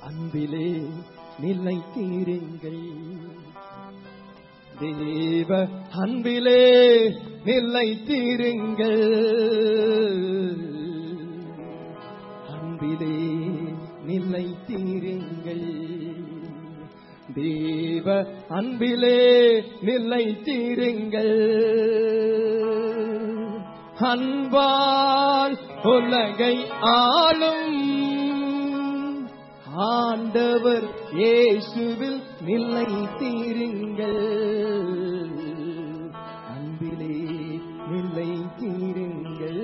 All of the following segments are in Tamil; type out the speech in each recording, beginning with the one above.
அன்பிலே நிலைத்திருங்கள். தேவ அன்பிலே நிலைத்திருங்கள். அன்பிலே நிலைத்திருங்கள். தேவ அன்பிலே நிலைத்திருங்கள். அன்பால் உலகை ஆளும் ஆண்டவர் இயேசுவில் நிலைத்திருங்கள். அன்பிலே நிலைத்திருங்கள்.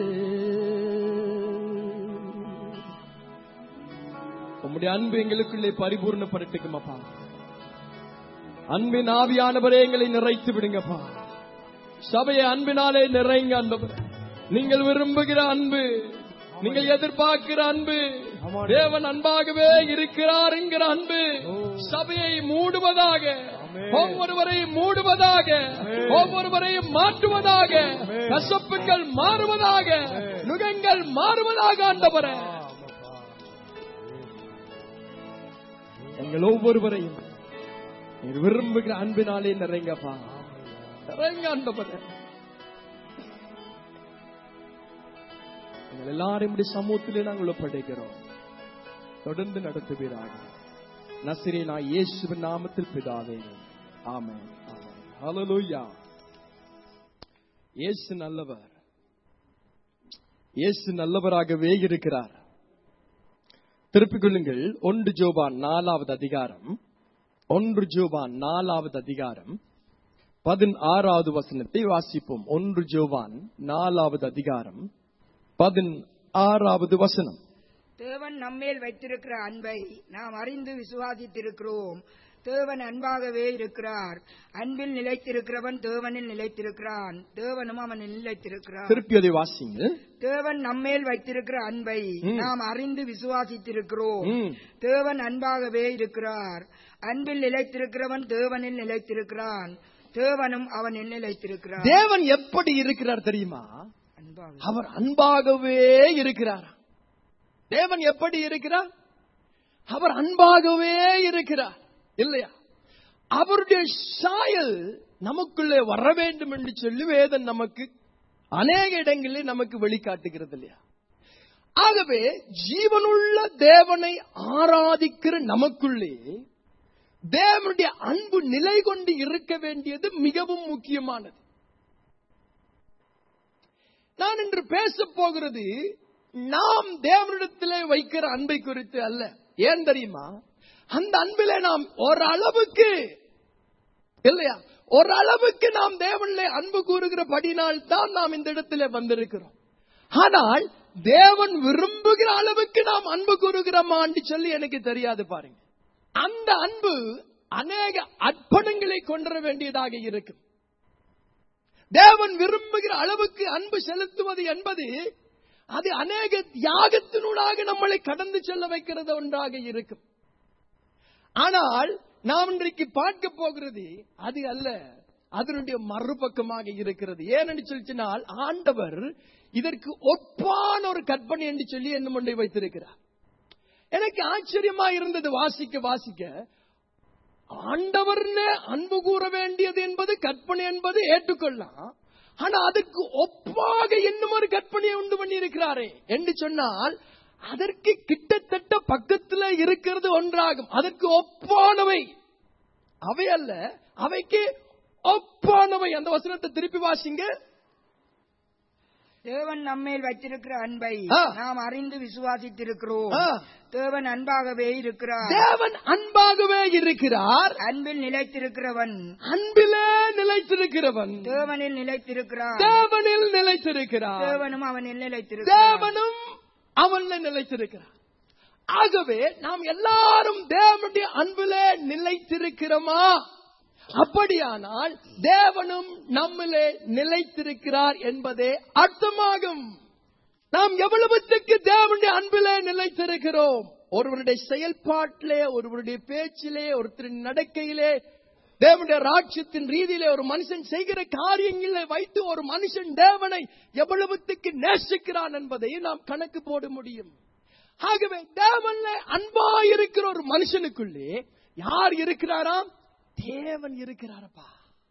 உம்முடைய அன்பு எங்களுக்குள்ளே பரிபூர்ணப்படட்டுக்குமாப்பா. அன்பின் ஆவியானவரே எங்களை நிறைத்து விடுங்கப்பா. சபையை அன்பினாலே நிறைங்க. ஆண்டவரே, நீங்கள் விரும்புகிற அன்பு, நீங்கள் எதிர்பார்க்கிற அன்பு, தேவன் அன்பாகவே இருக்கிறார் என்கிற அன்பு சபையை மூடுவதாக, ஒவ்வொருவரையும் மூடுவதாக, ஒவ்வொருவரையும் மாற்றுவதாக, கசப்புகள் மாறுவதாக, நுகங்கள் மாறுவதாக. ஆண்டவரே, எங்கள் ஒவ்வொருவரையும் நீர் விரும்புகிற அன்பினாலே நிறைங்கப்பா. நிறைங்க ஆண்டவரே. எங்கள் எல்லாரும் சமூகத்திலே நாங்கள் ஒப்படைக்கிறோம். தொடர்ந்து நடத்துவீராக. நசரேயனாகிய இயேசுவின் நாமத்தில் பிதாவே, ஆமென். ஹல்லேலூயா. இயேசு நல்லவர். இயேசு நல்லவராகவே இருக்கிறார். திருப்பிக் கொள்ளுங்கள். 1 யோவான் 4வது அதிகாரம், 1 யோவான் 4வது அதிகாரம் 16வது வசனத்தை வாசிப்போம். 1 யோவான் 4வது அதிகாரம் 16வது வசனம். தேவன் நம்மேல் வைத்திருக்கிற அன்பை நாம் அறிந்து விசுவாசித்திருக்கிறோம். தேவன் அன்பாகவே இருக்கிறார். அன்பில் நிலைத்திருக்கிறவன் தேவனில் நிலைத்திருக்கிறான், தேவனும் அவனில் நிலைத்திருக்கிறான். திருப்பி அதை வாசிங்க. தேவன் நம்மேல் வைத்திருக்கிற அன்பை நாம் அறிந்து விசுவாசித்திருக்கிறோம். தேவன் அன்பாகவே இருக்கிறார். அன்பில் நிலைத்திருக்கிறவன் தேவனில் நிலைத்திருக்கிறான், தேவனும் அவனில் நிலைத்திருக்கிறார். தேவன் எப்படி இருக்கிறார் தெரியுமா? அவர் அன்பாகவே இருக்கிறார். தேவன் எப்படி இருக்கிறார்? அவர் அன்பாகவே இருக்கிறார், இல்லையா? அவருடைய சாயல் நமக்குள்ளே வர வேண்டும் என்று சொல்லி வேதம் நமக்கு அநேக இடங்களில் நமக்கு வெளிக்காட்டுகிறது, இல்லையா? ஆகவே ஜீவனுள்ள தேவனை ஆராதிக்கிற நமக்குள்ளே தேவனுடைய அன்பு நிலை கொண்டு இருக்க வேண்டியது மிகவும் முக்கியமானது. நான் இன்று பேச போகிறது நாம் தேவனிடத்திலே வைக்கிற அன்பை குறித்து அல்ல. ஏன் தெரியுமா? அந்த அன்பிலே நாம் ஓரளவுக்கு, இல்லையா, ஓரளவுக்கு நாம் தேவனிலே அன்பு கூறுகிறபடினால் தான் நாம் இந்த இடத்திலே வந்திருக்கிறோம். ஆனால் தேவன் விரும்புகிற அளவுக்கு நாம் அன்பு கூறுகிறோமா என்று சொல்லி எனக்கு தெரியாது. பாருங்க, அந்த அன்பு அநேக அர்ப்பணங்களை கொண்டு வர வேண்டியதாக இருக்கும். தேவன் விரும்புகிற அளவுக்கு அன்பு செலுத்துவது என்பது அது அநேக தியாகத்தினூடாக நம்மளை கடந்து செல்ல வைக்கிறது ஒன்றாக இருக்கும். ஆனால் நாம் இன்றைக்கு பார்க்க போகிறது அது அல்ல, அதனுடைய மறுபக்கமாக இருக்கிறது. ஏனென்று சொல்லினால் ஆண்டவர் இதற்கு ஒப்பான ஒரு கற்பனை என்று சொல்லி என்ன ஒன்றை வைத்திருக்கிறார். எனக்கு ஆச்சரியமா இருந்தது வாசிக்க வாசிக்க. ஆண்டவர்னே அன்பு கூற வேண்டியது என்பது கற்பனை என்பது ஏற்றுக்கொள்ளலாம். ஆனா அதற்கு ஒப்பாக இன்னும் ஒரு கற்பனையை உண்டு பண்ணி இருக்கிறாரே என்று சொன்னால் அதற்கு கிட்டத்தட்ட பக்கத்தில் இருக்கிறது ஒன்றாகும். அதற்கு ஒப்பானவை அவை அல்ல, அவைக்கு ஒப்பானவை. அந்த வசனத்தை திருப்பி வாசிங்க. தேவன் நம்மேல் வைத்திருக்கிற அன்பை நாம் அறிந்து விசுவாசித்திருக்கிறோம். தேவன் அன்பாகவே இருக்கிறார். தேவன் அன்பாகவே இருக்கிறார். அன்பில் நிலைத்திருக்கிறவன், அன்பிலே நிலைத்திருக்கிறவன் தேவனில் நிலைத்திருக்கிறார். தேவனில் நிலைத்திருக்கிறார். தேவனும் அவனில் நிலைத்திருக்கிறார். தேவனும் அவனில் நிலைத்திருக்கிறார். ஆகவே நாம் எல்லாரும் தேவனுடைய அன்பிலே நிலைத்திருக்கிறோமா? அப்படியானால் தேவனும் நம்மிலே நிலைத்திருக்கிறார் என்பதே அர்த்தமாகும். நாம் எவ்வளவுக்கு தேவனுடைய அன்பிலே நிலைத்திருக்கிறோம்? ஒருவருடைய செயல்பாட்டிலே, ஒருவருடைய பேச்சிலே, ஒருத்தரின் நடக்கையிலே, தேவனுடைய ராஜ்யத்தின் ரீதியிலே ஒரு மனுஷன் செய்கிற காரியங்களை வைத்து ஒரு மனுஷன் தேவனை எவ்வளவுக்கு நேசிக்கிறான் என்பதை நாம் கணக்கு போட முடியும். ஆகவே தேவன்ல அன்பாயிருக்கிற ஒரு மனுஷனுக்குள்ளே யார் இருக்கிறாராம்? தேவன் இருக்கிறாரப்பா.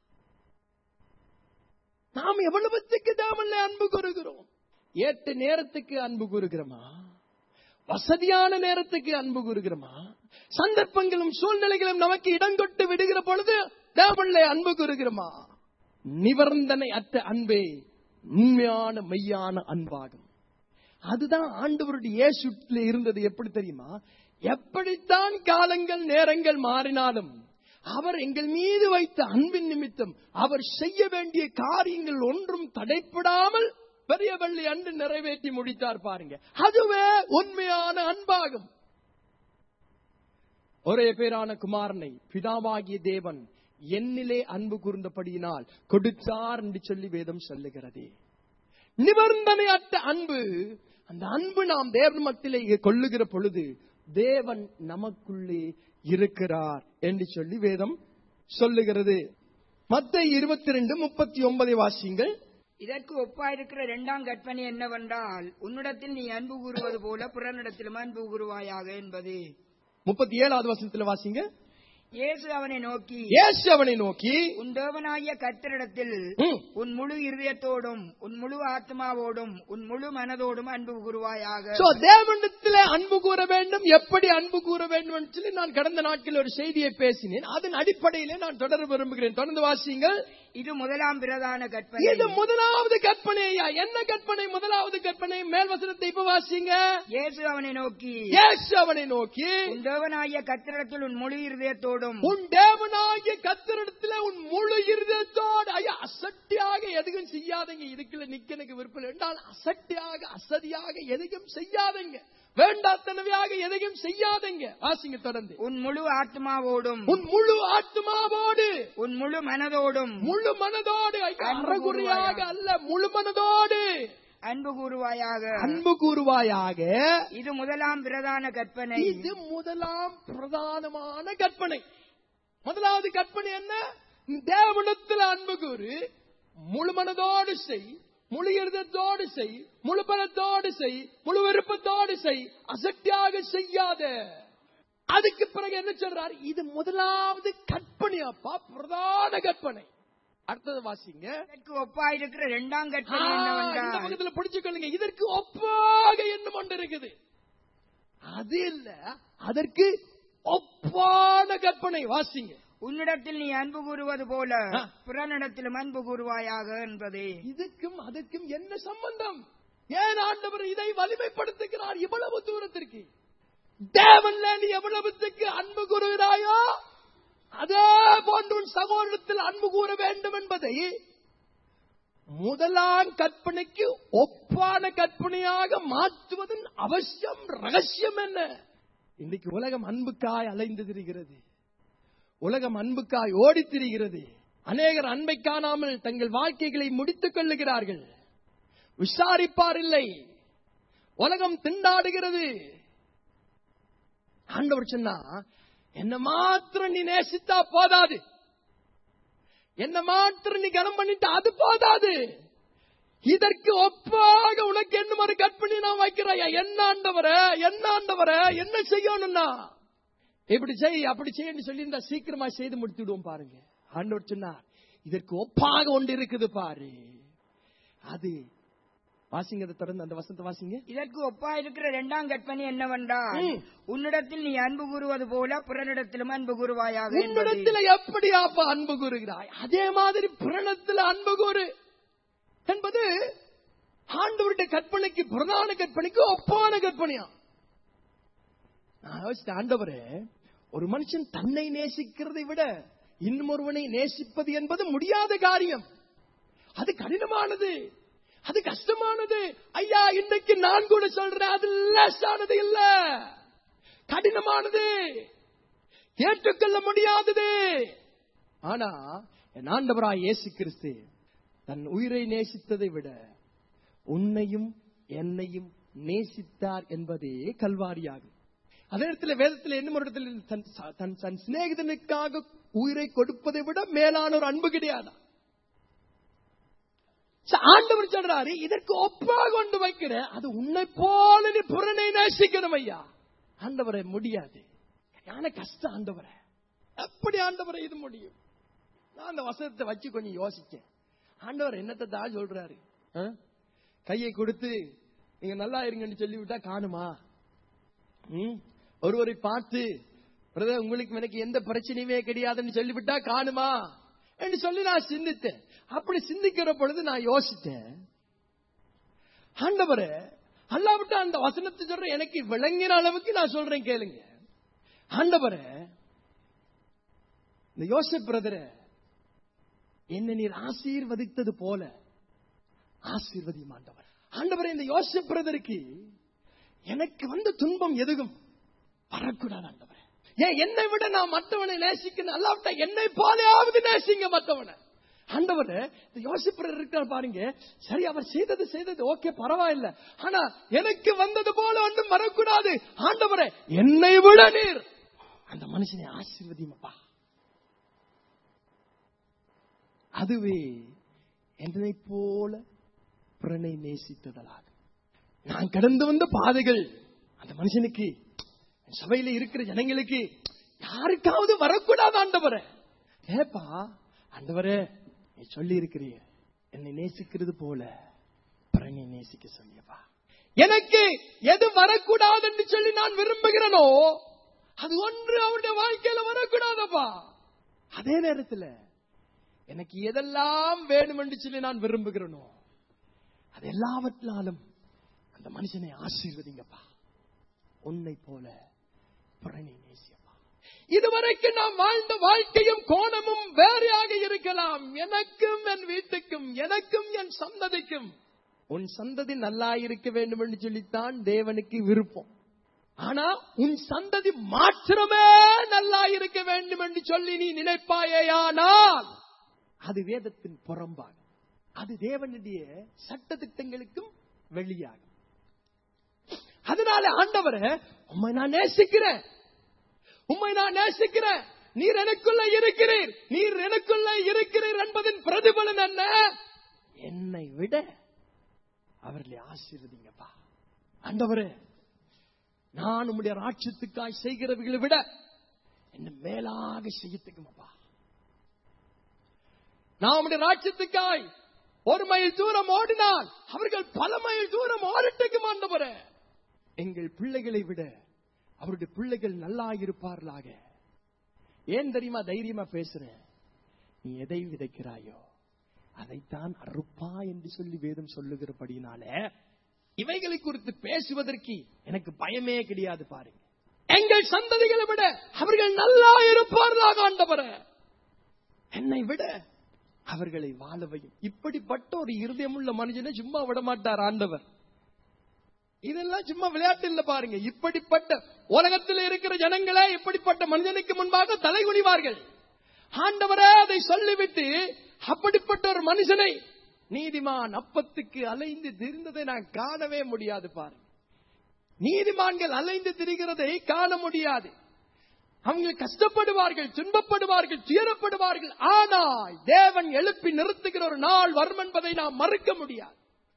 நாம் எவ்வளவுக்கு தேவன்ல அன்பு கூறுகிறோம்? ஏற்ற நேரத்துக்கு அன்பு கூறுகிறோமா? வசதியான நேரத்துக்கு அன்பு கூறுகிறோமா? சந்தர்ப்பங்களும் சூழ்நிலைகளும் நமக்கு இடம் கொட்டு விடுகிற பொழுது தேவன்ல அன்பு கூறுகிறோமா? நிபந்தனை அற்ற அன்பே உண்மையான மெய்யான அன்பாகும். அதுதான் ஆண்டவருடைய இயேசுவில் இருந்தது. எப்படி தெரியுமா? எப்படித்தான் காலங்கள் நேரங்கள் மாறினாலும் அவர் எங்கள் மீது வைத்த அன்பின் நிமித்தம் அவர் செய்ய வேண்டிய காரியங்கள் ஒன்றும் தடைப்படாமல் பெரிய வெள்ளி அன்று நிறைவேற்றி முடித்தார். பாருங்க, அதுவே உண்மையான அன்பாகும். ஒரே பேரான குமாரனை பிதாவாகிய தேவன் என்னிலே அன்பு கூர்ந்தபடியினால் கொடுத்தார் என்று சொல்லி வேதம் சொல்லுகிறது. நிபந்தனையற்ற அன்பு. அந்த அன்பு நாம் தேவன் மத்தியிலே கொள்ளுகிற பொழுது தேவன் நமக்குள்ளே இருக்கிறார் என்று சொல்லி வேதம் சொல்லுகிறது. மத்தேயு 22:39 வாசியுங்கள். இதற்கு ஒப்பாயிருக்கிற இரண்டாம் கற்பனை என்னவென்றால், உன்னிடத்தில் நீ அன்பு கூறுவது போல பிறனிடத்திலும் அன்பு கூறுவாயாக என்பது. 37வது வசனத்தில் வாசிங்க. இயேசு அவனை நோக்கி உன் தேவனாகிய கர்த்தரிடத்தில் உன் முழு இருதயத்தோடும் உன் முழு ஆத்மாவோடும் உன் முழு மனதோடும் அன்பு கூறுவாயாக. தேவனிடத்தில் அன்பு கூற வேண்டும். எப்படி அன்பு கூற வேண்டும் சொல்லி நான் கடந்த நாட்களில் ஒரு செய்தியை பேசினேன். அதன் அடிப்படையிலே நான் தொடர விரும்புகிறேன். தொடர்ந்து வாசியுங்கள். இது முதலாம் பிரதான கற்பனை. இது முதலாவது கற்பனை. என்ன கற்பனை? முதலாவது கற்பனை. மேல் வசனத்தை இப்ப வாசிங்க. இயேசு அவனை நோக்கி உன் தேவனாகிய கர்த்தரிடத்தில் உன் முழு இருதயத்தோடும் உன் தேவனாகிய கர்த்தரிடத்தில் உன் முழு இருதயத்தோடு. ஐயா, அசட்டியாக எதுவும் செய்யாதீங்க. இதுக்குள்ள நிக்க எனக்கு விருப்பம் என்றால் அசட்டியாக அசதியாக எதையும் செய்யாதீங்க. வேண்டாத்தனவையாக எதையும் செய்யாதீங்க. வாசிங்க தொடர்ந்து. உன் முழு ஆத்மாவோடும் உன் முழு ஆத்மாவோடு உன் முழு மனதோடும் முழு மனதோடு அறகுறையாக அல்ல, முழு மனதோடு அன்பு கூறுவாயாக. இது முதலாம் பிரதான கற்பனை. இது முதலாம் பிரதானமான கற்பனை. முதலாவது கற்பனை என்ன? தேவனிடத்தில் அன்பு கூறு, முழு மனதோடு செய், முழு இருதயத்தோடு செய், முழு பலத்தோடு செய், முழு விருப்பத்தோடு செய், அசட்டியாக செய்யாத. அதுக்கு பிறகு என்ன சொல்றாரு? இது முதலாவது கற்பனை அப்பா, பிரதான கற்பனை. அடுத்தது வாசிங்க. இதற்கு ஒப்பாயிருக்கிற இரண்டாம் கற்பனை என்னவென்றால், பக்கத்துல பிடிச்சுக்கொள்ளுங்க. இதற்கு ஒப்பாக என்ன ஒன்று இருக்குது? அது இல்ல, அதற்கு ஒப்பான கற்பனை. வாசிங்க. உன்னிடத்தில் நீ அன்பு கூறுவது போல பிறனிடத்திலும் அன்பு கூறுவாயாக என்பது. இதுக்கும் அதுக்கும் என்ன சம்பந்தம்? ஏன் ஆண்டவர் இதை வலிமைப்படுத்துகிறார் இவ்வளவு தூரத்திற்கு? தேவன்ல நீ எவ்வளவுக்கு அன்பு கூறுகிறாயோ அதே போன்று உன் சகோதரத்தில் அன்பு கூற வேண்டும் என்பதை முதலாம் கற்பனைக்கு ஒப்பான கற்பனையாக மாற்றுவதன் அவசியம், ரகசியம் என்ன? இன்னைக்கு உலகம் அன்புக்காய் அலைந்து திரிகிறது. உலகம் அன்புக்காய் ஓடித் திரிகிறது. அநேகர் அன்பை காணாமல் தங்கள் வாழ்க்கைகளை முடித்துக் கொள்ளுகிறார்கள். விசாரிப்பார் இல்லை. உலகம் திண்டாடுகிறது. ஆண்டவர் சொன்னா, என்ன மாத்திரம் நீ நேசித்தா போதாது, என்ன மாத்திரம் நீ கனம் பண்ணிட்டா அது போதாது, இதற்கு ஒப்பாக உனக்கு என்ன ஒரு கற்பனை நான் வைக்கிறேன். என்ன ஆண்டவர என்ன செய்யணும்னா இப்படி செய் அப்படி செய்ய சொல்லி இருந்தா சீக்கிரமா செய்து முடித்துடுவோம். பாருங்க, ஆண்டவர் சொன்னார் இதற்கு ஒப்பாக ஒன்று இருக்குது பாரு. அது வாசிங்க. தொடர்ந்து அந்த வசனத்தை வாசிங்க. இதற்கு ஒப்பா இருக்கிற இரண்டாம் கற்பனை என்னவென்றால், உன்னிடத்தில் நீ அன்பு கூறுவது போல பிறனிடத்திலும் அன்பு கூறுவாயாக. உன்னிடத்தில் எப்படி அப்ப அன்பு கூறுகிறாய் அதே மாதிரி பிறனிடத்தில் அன்பு கூறு என்பது ஆண்டவருடைய கற்பனைக்கு, பிரதான கற்பனைக்கு ஒப்பான கற்பனையா? ஆண்டவரே, ஒரு மனுஷன் தன்னை நேசிக்கிறதை விட இன்னும் ஒருவனை நேசிப்பது என்பது முடியாத காரியம். அது கடினமானது, அது கஷ்டமானது. ஐயா, இன்னைக்கு நான் கூட சொல்றேன், அது லேசானது இல்ல, கடினமானது, ஏற்றுக்கொள்ள முடியாதது. ஆனா என் ஆண்டவராய் இயேசு கிறிஸ்து தன் உயிரை நேசித்ததை விட உன்னையும் என்னையும் நேசித்தார் என்பதே கல்வாரியாகும். அதே இடத்துல வேதத்தில் என்ன ஒரு இடத்துல தன் சிநேகிதனுக்காக உயிரை கொடுப்பதை விட மேலான ஒரு அன்பு கிடையாது. ஆண்டவர் சொல்றாரு இதற்கு ஒப்பாக கொண்டு வைக்க. கேட்கிறேன், அது உன்னை போல நீ புறனை நேசிக்கணும் ஐயா. ஆண்டவரே முடியாது, ஞான கஷ்டம் ஆண்டவரே, எப்படி ஆண்டவரே இது முடியும்? நான் அந்த வசனத்தை வச்சு கொஞ்சம் யோசிச்சேன். ஆண்டவர் என்னத்தை தான் சொல்றாரு? கையை கொடுத்து நீங்க நல்லா இருங்கன்னு சொல்லிவிட்டா காணுமா? ஒருவரை பார்த்து பிரதர் உங்களுக்கு எனக்கு எந்த பிரச்சனையுமே கிடையாதுன்னு சொல்லிவிட்டா காணுமா என்று சொல்லி நான் சிந்தித்தேன். அப்படி சிந்திக்கிற பொழுது நான் யோசித்தேன், ஆண்டவரே அல்லாவிட்டா அந்த வசனத்தை சொல்றேன், எனக்கு விளங்கின அளவுக்கு நான் சொல்றேன் கேளுங்க. ஆண்டவரே இந்த யோசேப் பிரதரே என்ன நீர் ஆசீர்வதித்தது போல ஆசீர்வதியும் ஆண்டவர். ஆண்டவரே இந்த யோசேப் பிரதருக்கு எனக்கு வந்த துன்பம் எதுவும் வரக்கூடாது ஆண்டவரே. ஏன் என்னை விட நான் மற்றவனை நேசிக்கணும், அல்லாவிட்டா என்னை போலையாவது நேசிங்க மற்றவனை. ஆண்டவரே இந்த யோசேப் பிரதர் இருக்கார் பாருங்க, சரி அவர் செய்தது ஓகே பரவாயில்லை, ஆனா எனக்கு வந்தது போல ஒன்றும் வரக்கூடாது ஆண்டவரே, என்னை விட நீர் அந்த மனுஷனை ஆசீர்வதியுமப்பா. அதுவே என்னை போல பிறனை நேசித்ததலாக நான் கடந்து வந்த பாதைகள் அந்த மனுஷனுக்கு, சபையில இருக்கிற ஜனங்களுக்கு யாருக்காவது வரக்கூடாது ஆண்டவரே. ஏப்பா ஆண்டவரே நீ சொல்லி இருக்கிறீ என்னை நேசிக்கிறது போல பிறனை நேசிக்க சொல்லியப்பா. எனக்கு எது வரக்கூடாது என்று சொல்லி நான் விரும்புகிறேனோ அது ஒன்று அவருடைய வாழ்க்கையில வரக்கூடாதப்பா. அதே நேரத்தில் எனக்கு எதெல்லாம் வேணும் என்று சொல்லி நான் விரும்புகிறேனோ அது எல்லாவற்றாலும் அந்த மனுஷனை ஆசீர்வதிங்கப்பா. உன்னை போல பிறனை நேசியப்பா. இதுவரைக்கும் நாம் வாழ்ந்த வாழ்க்கையும் கோணமும் வேறையாக இருக்கலாம். எனக்கும் என் வீட்டுக்கும், எனக்கும் என் சந்ததிக்கும் உன் சந்ததி நல்லா இருக்க வேண்டும் என்று சொல்லித்தான் தேவனுக்கு விருப்பம். ஆனா உன் சந்ததி மாத்திரமே நல்லா இருக்க வேண்டும் என்று சொல்லி நீ நினைப்பாயானால் அது வேதத்தின் புறம்பாகும், அது தேவனுடைய சட்ட திட்டங்களுக்கும் வெளியாகும். அதனால ஆண்டவரே உம்மை நான் நேசிக்கிறேன், உம்மை நான் நேசிக்கிறேன், நீர் எனக்குள்ள இருக்கிறீர், நீர் எனக்குள்ள இருக்கிறீர் என்பதின் பிரதிபலன் என்ன? என்னை விட அவர்களை ஆசீர்வதிங்கப்பா. ஆண்டவரே நான் உம்முடைய ராஜ்யத்துக்காய் செய்கிறவர்களை விட என்ன மேலாக செய்யத்துக்குமப்பா. நான் உம்முடைய ராஜ்யத்துக்காய் 1 மைல் தூரம் ஓடினால் அவர்கள் பல மைல் தூரம் ஓடட்டுக்கும் ஆண்டவரே. எங்கள் பிள்ளைகளை விட அவருடைய பிள்ளைகள் நல்லா இருப்பார்களாக. ஏன் தெரியுமா தைரியமா பேசுறேன்? நீ எதை விதைக்கிறாயோ அதைத்தான் அறுப்பா என்று சொல்லி வேதம் சொல்லுகிறபடினால இவைகளை குறித்து பேசுவதற்கு எனக்கு பயமே கிடையாது. பாருங்க, எங்கள் சந்ததிகளை விட அவர்கள் நல்லா இருப்பார்களாக ஆண்டவரே. என்னை விட அவர்களை வாழவையும். இப்படிப்பட்ட ஒரு இருதயமுள்ள மனுஷனை சும்மா விட மாட்டார் ஆண்டவர். இதெல்லாம் சும்மா விளையாட்டு இல்ல பாருங்க. இப்படிப்பட்ட உலகத்தில் இருக்கிற ஜனங்களே இப்படிப்பட்ட மனிதனுக்கு முன்பாக தலைகுனிவார்கள். ஆண்டவரே அதை சொல்லிவிட்டு அப்படிப்பட்ட ஒரு மனுஷனை நீதிமான் அப்பத்துக்கு அலைந்து திரிந்ததை நான் காணவே முடியாது. பாருங்க, நீதிமான்கள் அலைந்து திரிகிறதை காண முடியாது. அவங்க கஷ்டப்படுவார்கள், துன்பப்படுவார்கள், துயரப்படுவார்கள். ஆனால் தேவன் எழுப்பி நிறுத்துகிற ஒரு நாள் வரும் என்பதை நாம் மறுக்க முடியாது.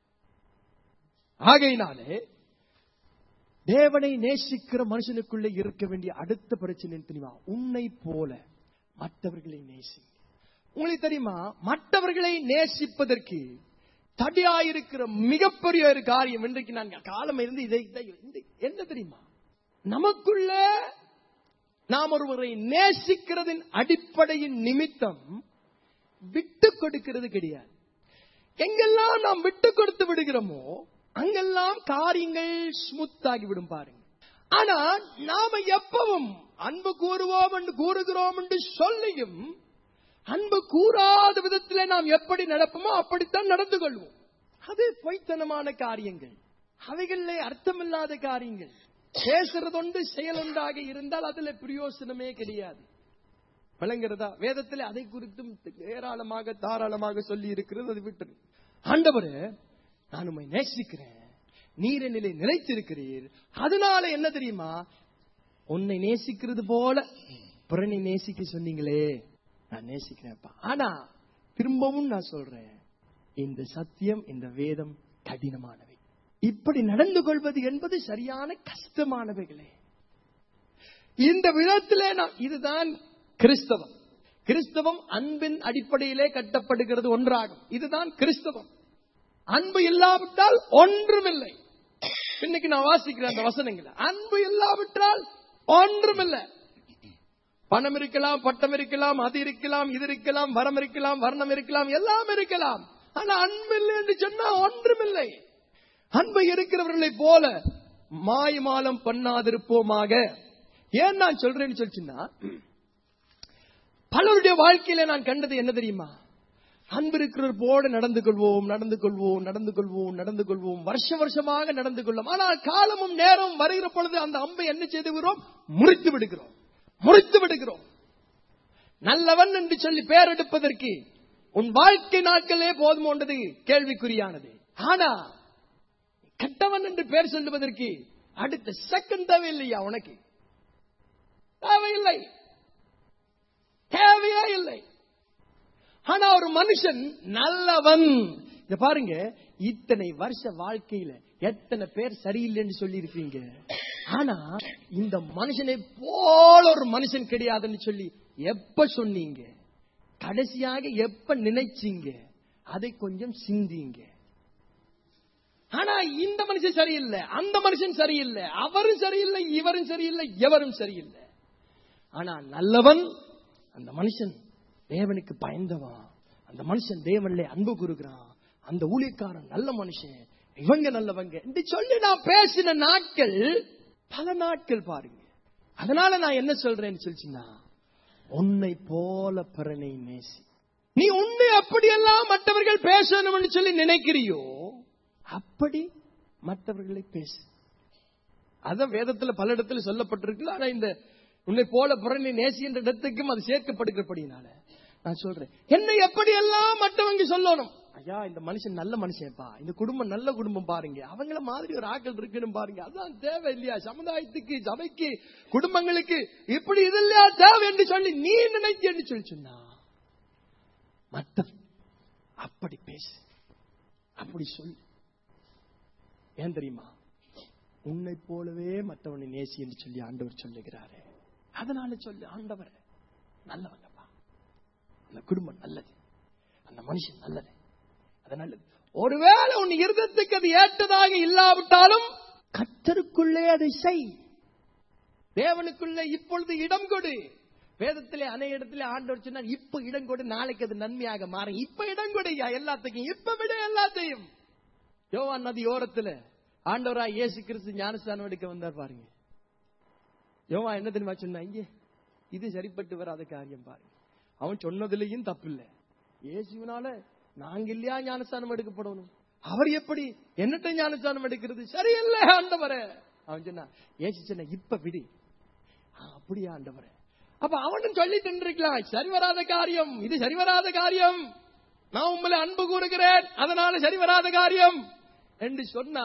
ஆகையினாலே தேவனை நேசிக்கிற மனுஷனுக்குள்ளே இருக்க வேண்டிய அடுத்த பிரச்சனை தெரியுமா? உன்னை போல மற்றவர்களை நேசி. உங்களுக்கு தெரியுமா, மற்றவர்களை நேசிப்பதற்கு தடையாயிருக்கிற மிகப்பெரிய ஒரு காரியம் இன்றைக்கு நான் காலம் இருந்து இதை என்ன தெரியுமா? நமக்குள்ள நாம் ஒருவரை நேசிக்கிறதின் அடிப்படையின் நிமித்தம் விட்டு கொடுக்கிறது கிடையாது. எங்கெல்லாம் நாம் விட்டு கொடுத்து விடுகிறோமோ அங்கெல்லாம் காரியங்கள் ஸ்மூத் ஆகிவிடும். பாருங்க, ஆனா நாம எப்பவும் அன்பு கூறுவோம் என்று கூறுகிறோம் என்று சொல்லியும் அன்பு கூறாத விதத்திலே நாம் எப்படி நடப்போமோ அப்படித்தான் நடந்து கொள்வோம். அது பொய்த்தனமான காரியங்கள், அவைகளிலே அர்த்தமில்லாத காரியங்கள். பேசுறதொண்டு செயலொன்றாக இருந்தால் அதுல பிரயோசனமே கிடையாது. விளங்குறதா? வேதத்திலே அதை குறித்தும் ஏராளமாக தாராளமாக சொல்லி இருக்கிறது. அது விட்டு ஆண்டவரே நான் உம்மை நேசிக்கிறேன், நீர் என்னிலே நிலைத்திருக்கிறீர். அதனால என்ன தெரியுமா, உன்னை நேசிக்கிறது போல பிறனை நேசிக்க சொன்னீங்களே, நான் நேசிக்கிறேன்ப்பா. ஆனா திரும்பவும் நான் சொல்றேன், இந்த சத்தியம் இந்த வேதம் கடினமானவை. இப்படி நடந்து கொள்வது என்பது சரியான கஷ்டமானவைகளே. இந்த விதத்திலே இதுதான் கிறிஸ்தவம். கிறிஸ்தவம் அன்பின் அடிப்படையிலே கட்டப்படுகிறது ஒன்றாகும். இதுதான் கிறிஸ்தவம். அன்பு இல்லாவிட்டால் ஒன்றுமில்லை. இன்னைக்கு நான் வாசிக்கிறேன் அந்த வசனங்களை. அன்பு இல்லாவிட்டால் ஒன்றுமில்லை. பணம் இருக்கலாம், பட்டம் இருக்கலாம், அது இருக்கலாம், இது இருக்கலாம், வரம் இருக்கலாம், வர்ணம் இருக்கலாம், எல்லாம் இருக்கலாம். ஆனா அன்பு இல்லை என்று சொன்னா ஒன்றுமில்லை. அன்பு இருக்கிறவர்களை போல மாய்மாலம் பண்ணாதிருப்போமாக. ஏன் நான் சொல்றேன்னு சொல்லிச்சுன்னா, பலருடைய வாழ்க்கையில நான் கண்டது என்ன தெரியுமா? அன்பு இருக்கிறவர் போல நடந்து கொள்வோம், நடந்து கொள்வோம், நடந்து கொள்வோம், நடந்து கொள்வோம், வருஷமாக நடந்து கொள்வோம். ஆனால் காலமும் நேரம் வருகிற பொழுது அந்த அம்பை என்ன செய்து விடுறோம்? முறித்து விடுகிறோம், முறித்து விடுகிறோம். நல்லவன் என்று சொல்லி பெயர் எடுப்பதற்கு உன் வாழ்க்கை நாட்களே போதுமோன்றது கேள்விக்குறியானது. ஆனா கெட்டவன் என்று பெயர் சொல்லுவதற்கு அடுத்த செகண்ட் தேவையில்லையா? உனக்கு தேவையில்லை, தேவையே இல்லை. ஆனா ஒரு மனுஷன் நல்லவன். இத பாருங்க, இத்தனை வருஷ வாழ்க்கையில எத்தனை பேர் சரியில்லைன்னு சொல்லி இருக்கீங்க. ஆனா இந்த மனுஷனை போல ஒரு மனுஷன் கிடையாதுன்னு சொல்லி எப்ப சொன்னீங்க? கடைசியாக எப்ப நினைச்சீங்க? அதை கொஞ்சம் சிந்திங்க. ஆனா இந்த மனுஷன் சரியில்லை, அந்த மனுஷன் சரியில்லை, அவரும் சரியில்லை, இவரும் சரியில்லை, எவரும் சரியில்லை. ஆனா நல்லவன் அந்த மனுஷன் தேவனுக்கு பயந்தவன். அந்த மனுஷன் தேவனிலே அன்பு கூறுகிறான். அந்த ஊழியக்காரன் நல்ல மனுஷன், இவங்க நல்லவங்க என்று சொல்லி நான் பேசின நாட்கள் பல நாட்கள் பாருங்க. அதனால நான் என்ன சொல்றேன்னு சொல்லிச்சுன்னா, உன்னை போல பிறனை நேசி. நீ உன்னை அப்படியெல்லாம் மற்றவர்கள் பேசணும்னு சொல்லி நினைக்கிறியோ அப்படி மற்றவர்களை பேசு. அதான் வேதத்துல பல இடத்துல சொல்லப்பட்டிருக்கு. ஆனா இந்த உன்னை போல பிறனை நேசி என்ற இடத்துக்கும் அது சேர்க்கப்படுகிறபடினால நான் சொல்றேன், என்னை எப்படி எல்லாம் மற்றவங்க சொல்லணும். ஐயா, இந்த மனுஷன் நல்ல மனுஷன்ப்பா, இந்த குடும்பம் நல்ல குடும்பம் பாருங்க, அவங்கள மாதிரி ஒரு ஆக்கள் இருக்குன்னு பாருங்க. அதான் தேவை இல்லையா? சமுதாயத்துக்கு, சபைக்கு, குடும்பங்களுக்கு இப்படி இது இல்லையா தேவை என்று சொல்லி நீ நினைச்சேன்னு சொல்லி சொன்னா மற்ற அப்படி பேசு, அப்படி சொல்லு. ஏன் தெரியுமா? உன்னை போலவே மற்றவனை நேசி என்று சொல்லி ஆண்டவர் சொல்லுகிறாரு. அதனால சொல்லு, ஆண்டவர் நல்லவங்கப்பா, அந்த குடும்பம் நல்லது, அந்த மனுஷன் நல்லது, அது நல்லது. ஒருவேளை உன் இருதயத்துக்கு அது ஏற்றதாக இல்லாவிட்டாலும் கர்த்தருக்குள்ளே அதை செய். தேவனுக்குள்ளே இப்பொழுது இடம் கொடு. வேதத்திலே அநேக இடத்திலே ஆண்டவர் சொன்னார், இப்ப இடம் கொடு, நாளைக்கு அது நன்மையாக மாறும். இப்ப இடம் கொடுயா எல்லாத்துக்கும், இப்ப விட எல்லாத்தையும். யோவான் நதி ஓரத்துல ஆண்டவராய் இயேசு கிறிஸ்து ஞானஸ்தானம் எடுக்க வந்தார் பாருங்க. யோவான் என்ன தெரியுமா சொன்னா? இங்கே இது சரிப்பட்டு வராத காரியம் பாருங்க. அவன் சொன்னதுலயும் தப்பு இல்ல. இயேசுவினால நாங்க இல்லையா ஞானஸ்தானம் எடுக்கப்படணும்? அவர் எப்படி என்னட்ட ஞானஸ்தானம் எடுக்கிறது? சரியில்ல ஆண்டவரே. அவன் சொன்னா, இயேசு சொன்ன இப்ப விடு. அப்படியா ஆண்டவரே? அப்ப அவனும் சொல்லிட்டு இருக்கலாம், சரி வராத காரியம், இது சரி வராத காரியம், நான் உங்களை அன்பு கூறுகிறேன், அதனால சரி வராத காரியம் என்று சொன்னா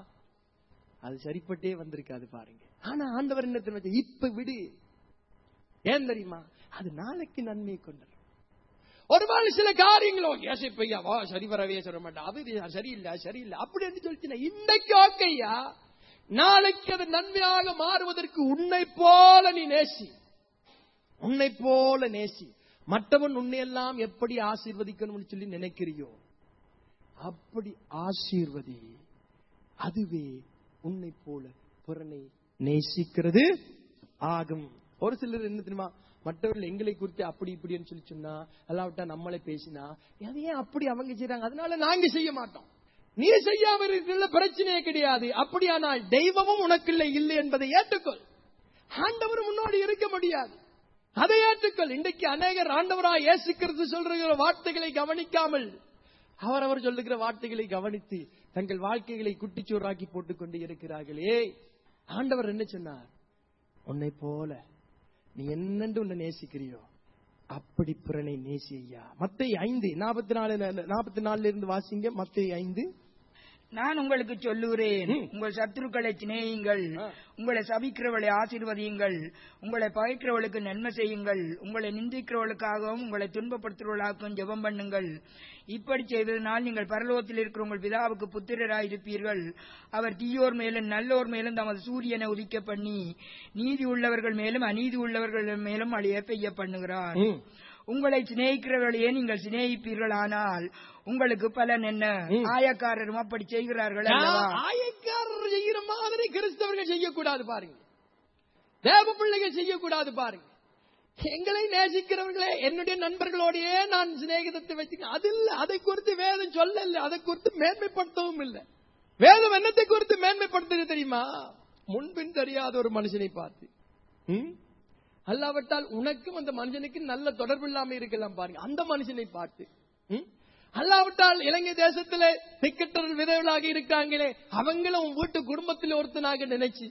அது சரிப்பட்டே வந்திருக்காது பாருங்க. ஆனா ஆண்டவர் என்ன தெரியும்? இப்ப விடு. ஏன் தெரியுமா? அது நாளைக்கு நன்மை கொண்டு. ஒரு மாதிரி சில காரியங்களும் ஏசைப்பையாவா சரி வரவே சொல்ல மாட்டேன், அது சரியில்லை சரியில்லை அப்படி என்று சொல்லிச்சுன்னா இன்னைக்கு ஓகேயா, நாளைக்கு அது நன்மையாக மாறுவதற்கு உன்னை போல நீ நேசி, உன்னை போல நேசி. மற்றவன் உன்னையெல்லாம் எப்படி ஆசீர்வதிக்கணும்னு சொல்லி நினைக்கிறியோ அப்படி ஆசீர்வதி. அதுவே உன்னை போல பிறனை நேசிக்கிறது ஆகும். ஒரு சிலர் என்ன தெரியுமா, மற்றவர்கள் எங்களை குறித்து அப்படி இப்படின்னு சொல்லி சொன்னா, அல்லாவிட்டா நம்மளை பேசினா, எதையே அப்படி அவங்க செய்யறாங்க அதனால நாங்க செய்ய மாட்டோம். நீ செய்யாம இருக்கிற பிரச்சனையே கிடையாது. அப்படியானால் தெய்வமும் உனக்குள்ள இல்லை என்பதை ஏற்றுக்கொள். ஆண்டவரும் முன்னோடி இருக்க முடியாது, அதை ஏற்றுக்கொள். இன்றைக்கு அநேகர் ஆண்டவராய் இயேசு கிறிஸ்து சொல்ற வார்த்தைகளை கவனிக்காமல் அவர் சொல்லுகிற வார்த்தைகளை கவனித்து தங்கள் வாழ்க்கைகளை குட்டிச்சோறாக்கி போட்டுக் கொண்டு இருக்கிறார்களே. ஆண்டவர் என்ன சொன்னார்? உன்னை போல நீ என்னென்று உன்னை நேசிக்கிறியோ அப்படி பிறனை நேசி ஐயா. மத்தேயு 5:44 இருந்து வாசிங்க. மத்தேயு நான் உங்களுக்கு சொல்லுகிறேன், உங்கள் சத்துருக்களை சிநேகியுங்கள், உங்களை சபிக்கிறவளை ஆசீர்வதியுங்கள், உங்களை பகைக்கிறவளுக்கு நன்மை செய்யுங்கள், உங்களை நிந்திக்கிறவளுக்காகவும் உங்களை துன்பப்படுத்துவர்களுக்காகவும் ஜெபம் பண்ணுங்கள். இப்படி செய்ததனால் நீங்கள் பரலோகத்தில் இருக்கிற உங்கள் பிதாவுக்கு புத்திரராயிருப்பீர்கள். அவர் தீயோர் மேலும் நல்லோர் மேலும் தமது சூரியனை உதிக்க பண்ணி நீதி உள்ளவர்கள் மேலும் அநீதி உள்ளவர்கள் மேலும் மழையை பெய்ய பண்ணுகிறார். உங்களை சிநேகிக்கிறவர்களையே நீங்கள் சிநேகிப்பீர்கள், ஆனால் உங்களுக்கு பலன் என்ன? ஆயக்காரரும் அப்படி செய்கிறார்கள். ஆயக்காரர் செய்கிற மாதிரி கிறிஸ்தவர்கள் செய்யக்கூடாது பாருங்க, தேவ பிள்ளைகள் செய்யக்கூடாது பாருங்க. எங்களை நேசிக்கிறவர்களே, என்னுடைய நண்பர்களோடையே நான் சிநேகிதத்தை வச்சுக்க, அது இல்ல. அதை குறித்து வேதம் சொல்லல, அதை குறித்து மேன்மைப்படுத்தவும் இல்லை. வேதம் என்னத்தை குறித்து மேன்மைப்படுத்துது தெரியுமா? முன்பின் தெரியாத ஒரு மனுஷனை பார்த்து, அல்லாவிட்டால் உனக்கும் அந்த மனுஷனுக்கு நல்ல தொடர்பு இல்லாம இருக்கலாம் பாருங்க, அந்த மனுஷனை பார்த்து, அல்லாவிட்டால் இலங்கை தேசத்திலே திக்கற்றல் விதவிகளாக இருக்காங்களே அவங்களும் வீட்டு குடும்பத்தில் ஒருத்தனாக நினைச்சு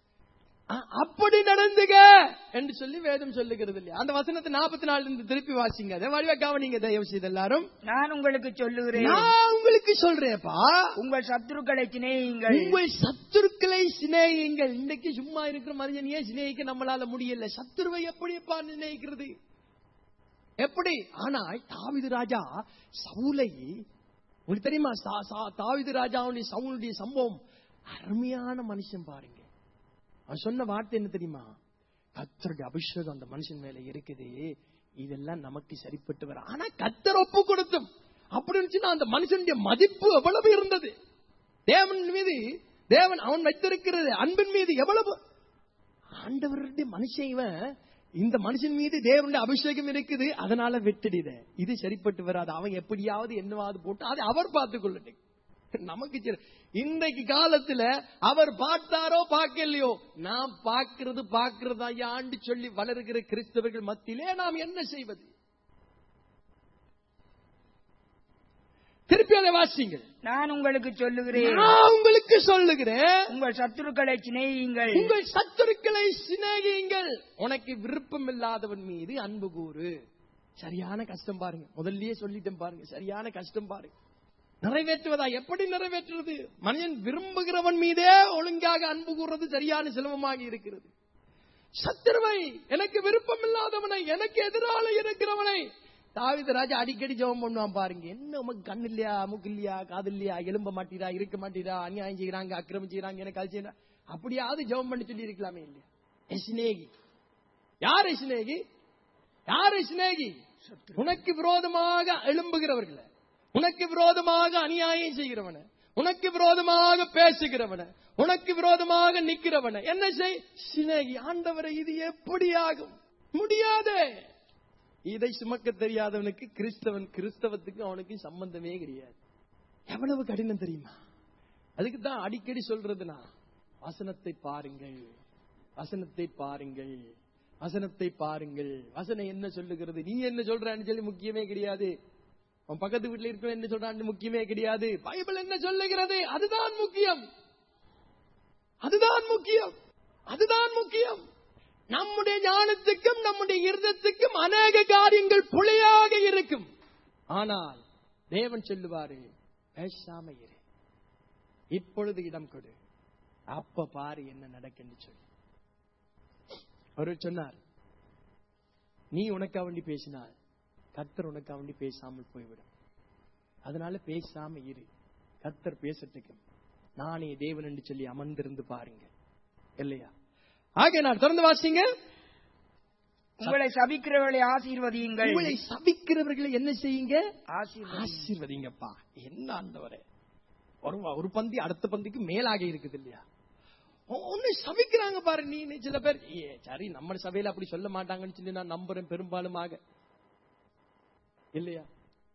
அப்படி நடந்துக என்று சொல்லி வேதம் சொல்லுகிறது இல்லையா? அந்த வசனத்தை 44 திருப்பி வாசிங்க, அதை வழியா கவனிங்க தயவு செய்து எல்லாரும். நான் உங்களுக்கு சொல்லுகிறேன், நான் உங்களுக்கு சொல்றேன்ப்பா, உங்கள் சத்துருக்களை சிநேகியுங்கள், உங்கள் சத்துருக்களை சிநேகியுங்கள். இன்னைக்கு சும்மா இருக்கிற மனிதனையே சிநேகிக்க நம்மளால முடியல. சத்துருவை எப்படிப்பா சிநேகிக்கிறது? எப்படி? ஆனால் தாவீது ராஜா சவுலை, உங்களுக்கு தெரியுமா தாவீது ராஜாவுடைய சவுலுடைய சம்பவம் அருமையான மனுஷன் பாருங்க. அவன் சொன்ன வார்த்தை என்ன தெரியுமா? கர்த்தருடைய அபிஷேகம் அந்த மனுஷன் மேல இருக்குது, இதெல்லாம் நமக்கு சரிப்பட்டு வர. ஆனா கர்த்தர் ஒப்பு கொடுத்தும் அப்படி இருந்துச்சுன்னா அந்த மனுஷனுடைய மதிப்பு எவ்வளவு இருந்தது தேவன் மீது, தேவன் அவன் வைத்திருக்கிறது அன்பின் மீது எவ்வளவு. ஆண்டவருடைய மனுஷன் இவன், இந்த மனுஷன் மீது தேவனுடைய அபிஷேகம் இருக்குது, அதனால விட்டுடுத, இது சரிப்பட்டு வராது, அவன் எப்படியாவது என்னவாவது போட்டு அதை அவர் பார்த்துக் கொள்ளட்டு. நமக்கு இன்றைக்கு காலத்துல அவர் பார்த்தாரோ பார்க்கலையோ, நாம் பார்க்கிறதா ஆண்டு சொல்லி வளர்கிற கிறிஸ்தவர்கள் மத்தியிலே நாம் என்ன செய்வது? திருப்பி அதை வாசிங்கள். நான் உங்களுக்கு சொல்லுகிறேன், உங்கள் சத்துருக்களை சிநேகியுங்கள், உங்கள் சத்துருக்களை சிநேகியுங்கள், உனக்கு விருப்பம் இல்லாதவன் மீது அன்பு கூறு. சரியான கஷ்டம் பாருங்க, முதல்லயே சொல்லிட்டேன் பாருங்க, சரியான கஷ்டம் பாருங்க. நிறைவேற்றுவதா? எப்படி நிறைவேற்றுவது? மனிதன் விரும்புகிறவன் மீதே ஒழுங்காக அன்பு கூறுறது சரியான சிரமமாக இருக்கிறது. சத்துருவை, எனக்கு விருப்பம் இல்லாதவனை, எனக்கு எதிரால இருக்கிறவனை தாவீது ராஜா அடிக்கடி ஜெபம் பண்ணுவான் பாருங்க. என்ன உமக்கு கண் இல்லையா, மூக்கு இல்லையா, காது இல்லையா, எலும்ப மாட்டீரா, இருக்க மாட்டீரா, அநியாயம் செய்யறாங்க, அக்கிரமம் செய்யறாங்க, எனக்கு அது செய்யறாங்க, அப்படியாவது ஜெபம் பண்ணி சொல்லி இருக்கலாமே இல்லையா? சிநேகி யாரு? சிநேகி யாரு? சிநேகி உனக்கு விரோதமாக எழும்புகிறவர்களை, உனக்கு விரோதமாக அநியாயம் செய்கிறவன, உனக்கு விரோதமாக பேசுகிறவன, உனக்கு விரோதமாக நிற்கிறவன என்ன செய்? சிநேகி. ஆண்டவரை, இது எப்படி ஆகும்? முடியாதே. இதை சுமக்க தெரியாதவனுக்கு கிறிஸ்தவத்துக்கு அவனுக்கு சம்பந்தமே கிடையாது. எவ்வளவு கடினம் தெரியுமா? அதுக்கு தான் அடிக்கடி சொல்றதுனா, வசனத்தை பாருங்கள், வசனத்தை பாருங்கள், வசனத்தை பாருங்கள். வசனம் என்ன சொல்லுகிறது, நீ என்ன சொல்றான்னு சொல்லி முக்கியமே கிடையாது. அவன் பக்கத்து வீட்டுல இருக்க என்ன சொல்றான்னு முக்கியமே கிடையாது. பைபிள் என்ன சொல்லுகிறது, அதுதான் முக்கியம், அதுதான் முக்கியம், அதுதான் முக்கியம். நம்முடைய ஞானத்துக்கும் நம்முடைய இருதயத்துக்கும் அநேக காரியங்கள் புலியாக இருக்கும். ஆனால் தேவன் சொல்லுவாரு, பேசாம இரு, இப்பொழுது இடம் கொடு, அப்ப பாரு என்ன நடக்குன்னு சொல்லி. அவர் சொன்னார், நீ உனக்கா வேண்டி பேசினார், கர்த்தர் உனக்கா வேண்டி பேசாமல் போய்விடும். அதனால பேசாம இரு, கர்த்தர் பேசட்டுக்கு, நானே தேவன் என்று சொல்லி அமர்ந்திருந்து பாருங்க, இல்லையா? ஆக நான் தொடர்ந்து வாசிங்க. உங்களை சபிக்கிறவர்களை ஆசீர்வதியுங்கள், உங்களை சபிக்கிறவர்களை என்ன செய்யுங்க? ஆசீர்வதிங்கப்பா. என்ன ஆண்டவரே, ஒரு பந்தி அடுத்த பந்திக்கு மேலாக இருக்குது இல்லையா? ஒன்னு சபிக்கிறாங்க பாரு. நீ சில பேர் சரி நம்ம சபையில அப்படி சொல்ல மாட்டாங்கன்னு சொல்லி நான் நம்புறேன் பெரும்பாலுமாக, இல்லையா?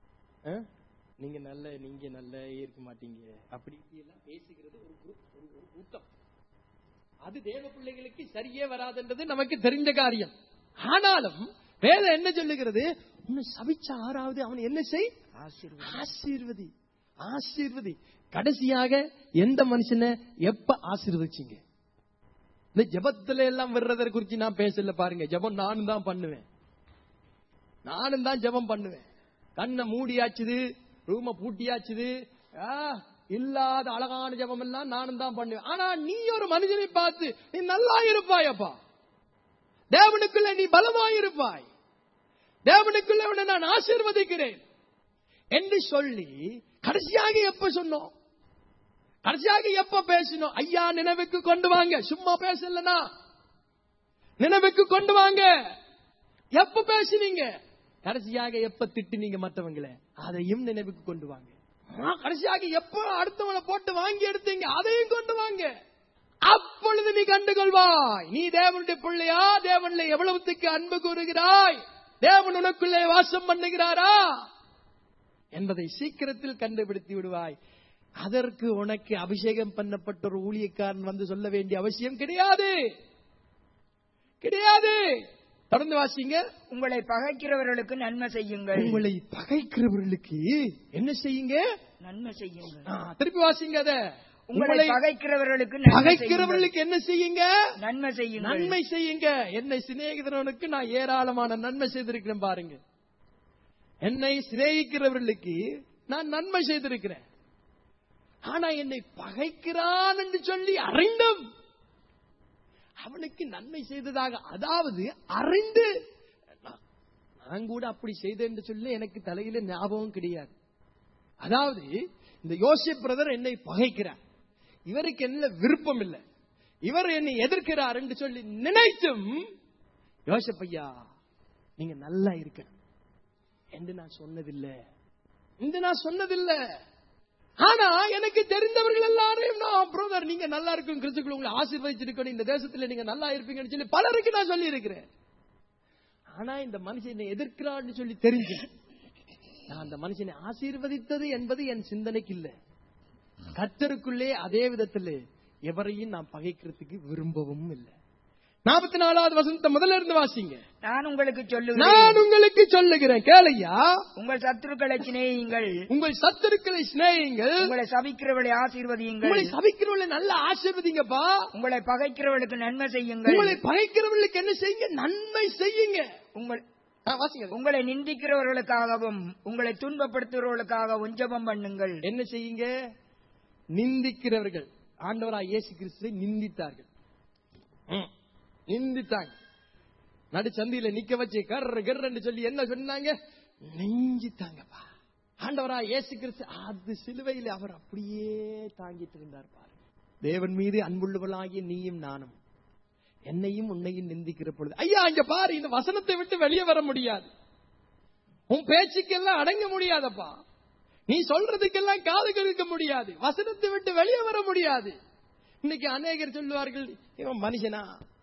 நீங்க நல்ல இருக்க மாட்டீங்க அப்படி எல்லாம் பேசுகிறது ஒரு கூட்டம். அது தேவ பிள்ளைகளுக்கு சரியே வராதுன்றது நமக்கு தெரிந்த காரியம். ஆனாலும் வேதம் என்ன சொல்லுகிறது? உன்னை சபிச்ச ஆறாவது அவன் என்ன செய்? ஆசீர்வதி, ஆசீர்வதி. கடைசியாக எந்த மனுஷனை எப்ப ஆசீர்வதிச்சீங்க? இந்த ஜபத்துல எல்லாம் வர்றதை குறிச்சு நான் பேசல பாருங்க. ஜபம் நானும் தான் பண்ணுவேன், நானும் தான் ஜபம் பண்ணுவேன். கண்ணை மூடியாச்சுது, ரூம பூட்டியாச்சுது, இல்லாத அழகான ஜெபம் எல்லாம் நானும் தான் பண்ணுவேன். ஆனா நீ ஒரு மனிதனை பார்த்து நீ நல்லா இருப்பாயப்பா, தேவனுக்குள்ள நீ பலமாயிருப்பாய், தேவனுக்குள்ள உன்னை நான் ஆசீர்வதிக்கிறேன் என்று சொல்லி கடைசியாக எப்ப சொன்னோம்? கடைசியாக எப்ப பேசினோம்? ஐயா நினைவுக்கு கொண்டு வாங்க. சும்மா பேசலனா நினைவுக்கு கொண்டு வாங்க. எப்ப பேசினீங்க? கடைசியாக எப்ப திட்டினீங்க மற்றவங்களை? அதையும் நினைவுக்கு கொண்டு வாங்க. கடைசியாக எப்ப அடுத்தவனை போட்டு வாங்கி எடுத்தீங்க? அதையும் கொண்டு வாங்க. அப்பொழுது நீ கண்டுகொள்வாய் நீ தேவனுடைய பிள்ளையா, தேவனில் எவ்வளவுக்கு அன்பு கூறுகிறாய், தேவன் உனக்குள்ளே வாசம் பண்ணுகிறாரா என்பதை சீக்கிரத்தில் கண்டுபிடித்து விடுவாய். அதற்கு உனக்கு அபிஷேகம் பண்ணப்பட்ட ஒரு ஊழியக்காரன் வந்து சொல்ல வேண்டிய அவசியம் கிடையாது, கிடையாது. தொடர்ந்து வாசிங்க. உங்களை பகைக்கிறவர்களுக்கு நன்மை செய்யுங்கள். உங்களை பகைக்கிறவர்களுக்கு என்ன செய்யுங்க? நன்மை செய்யுங்கள். திருப்பி வாசிங்க. அத உங்களை பகைக்கிறவர்களுக்கு என்ன செய்யுங்க? நன்மை செய்யுங்கள். நன்மை செய்யுங்க. என்னை சிநேகிக்கிறவனுக்கு நான் ஏராளமான நன்மை செய்திருக்கிறேன் பாருங்க. என்னை சிநேகிக்கிறவர்களுக்கு நான் நன்மை செய்திருக்கிறேன். ஆனா என்னை பகைக்கிறான் என்று சொல்லி அறிந்தும் அவனுக்கு நன்மை செய்ததாக, அதாவது அறிந்து நான் கூட அப்படி செய்தேன் என்று சொல்லி எனக்கு தலையில ஞாபகம் கிடையாது. அதாவது இந்த யோசேப் பிரதர் என்னை பகைக்கிறார், இவருக்கு என்ன விருப்பம் இல்லை, இவர் என்னை எதிர்க்கிறார் என்று சொல்லி நினைத்தும் யோசேப் ஐயா நீங்க நல்லா இருக்க என்று நான் சொன்னதில்லை. ஆனா எனக்கு தெரிந்தவர்கள் எல்லாரையும் நான் பிரதர் நீங்க நல்லா இருக்கும், கிறிஸ்துக்குள்ள உங்களை ஆசீர்வதிச்சிருக்கணும், இந்த தேசத்துல நீங்க நல்லா இருப்பீங்கன்னு சொல்லி பலருக்கு நான் சொல்லி இருக்கிறேன். ஆனா இந்த மனுஷன் என்னை எதிர்க்கிறான்னு சொல்லி தெரிஞ்சு நான் அந்த மனுஷனை ஆசீர்வதித்தது என்பது என் சிந்தனைக்கு இல்லை. கர்த்தருக்குள்ளே அதே விதத்தில் எவரையும் நான் பகைக்கிறதுக்கு விரும்பவும் இல்லை. 44வது வசனத்தை முதல்ல இருந்து வாசிங்க. நான் உங்களுக்கு சொல்லுகிறேன் கேளையா. உங்கள் சத்துருக்களை சிநேகியுங்கள். உங்களை சபிக்கிறவர்களை ஆசீர்வதியுங்கள். உங்களை சபிக்கிறவர்களை நல்ல ஆசீர்வதிங்கப்பா. உங்களை பகைக்கிறவர்களுக்கு நன்மை செய்யுங்கள். உங்களை பகைக்கிறவர்களுக்கு என்ன செய்யுங்க? நன்மை செய்யுங்க. உங்களை நிந்திக்கிறவர்களுக்காகவும் உங்களை துன்பப்படுத்துகிறவர்களுக்காகவும் ஜெபம் பண்ணுங்கள். என்ன செய்யுங்க? நிந்திக்கிறவர்கள் ஆண்டவராகிய இயேசு கிறிஸ்துவை நிந்தித்தார்கள், நிந்தித்தாங்க. நடுச்சந்தியில நிக்க வச்சு கர்ன்னு சொல்லி என்ன சொன்னாங்க? நெஞ்சித்தாங்கப்பா. ஆண்டவராகிய இயேசு கிறிஸ்து அது சிலுவையில் அவர் அப்படியே தாங்கிட்டு இருந்தார் பாருங்க. தேவன் மீது அன்புள்ளவளாகிய நீயும் நானும் என்னையும் உன்னையும் நிந்திக்கிற பொழுது ஐயா இங்க பாரு, இந்த வசனத்தை விட்டு வெளியே வர முடியாது, உன் பேச்சுக்கெல்லாம் அடங்க முடியாதப்பா, நீ சொல்றதுக்கெல்லாம் காது கேட்க முடியாது, வசனத்தை விட்டு வெளியே வர முடியாது. இன்னைக்கு அநேகர் சொல்லுவார்கள் இவன் மனுஷனா.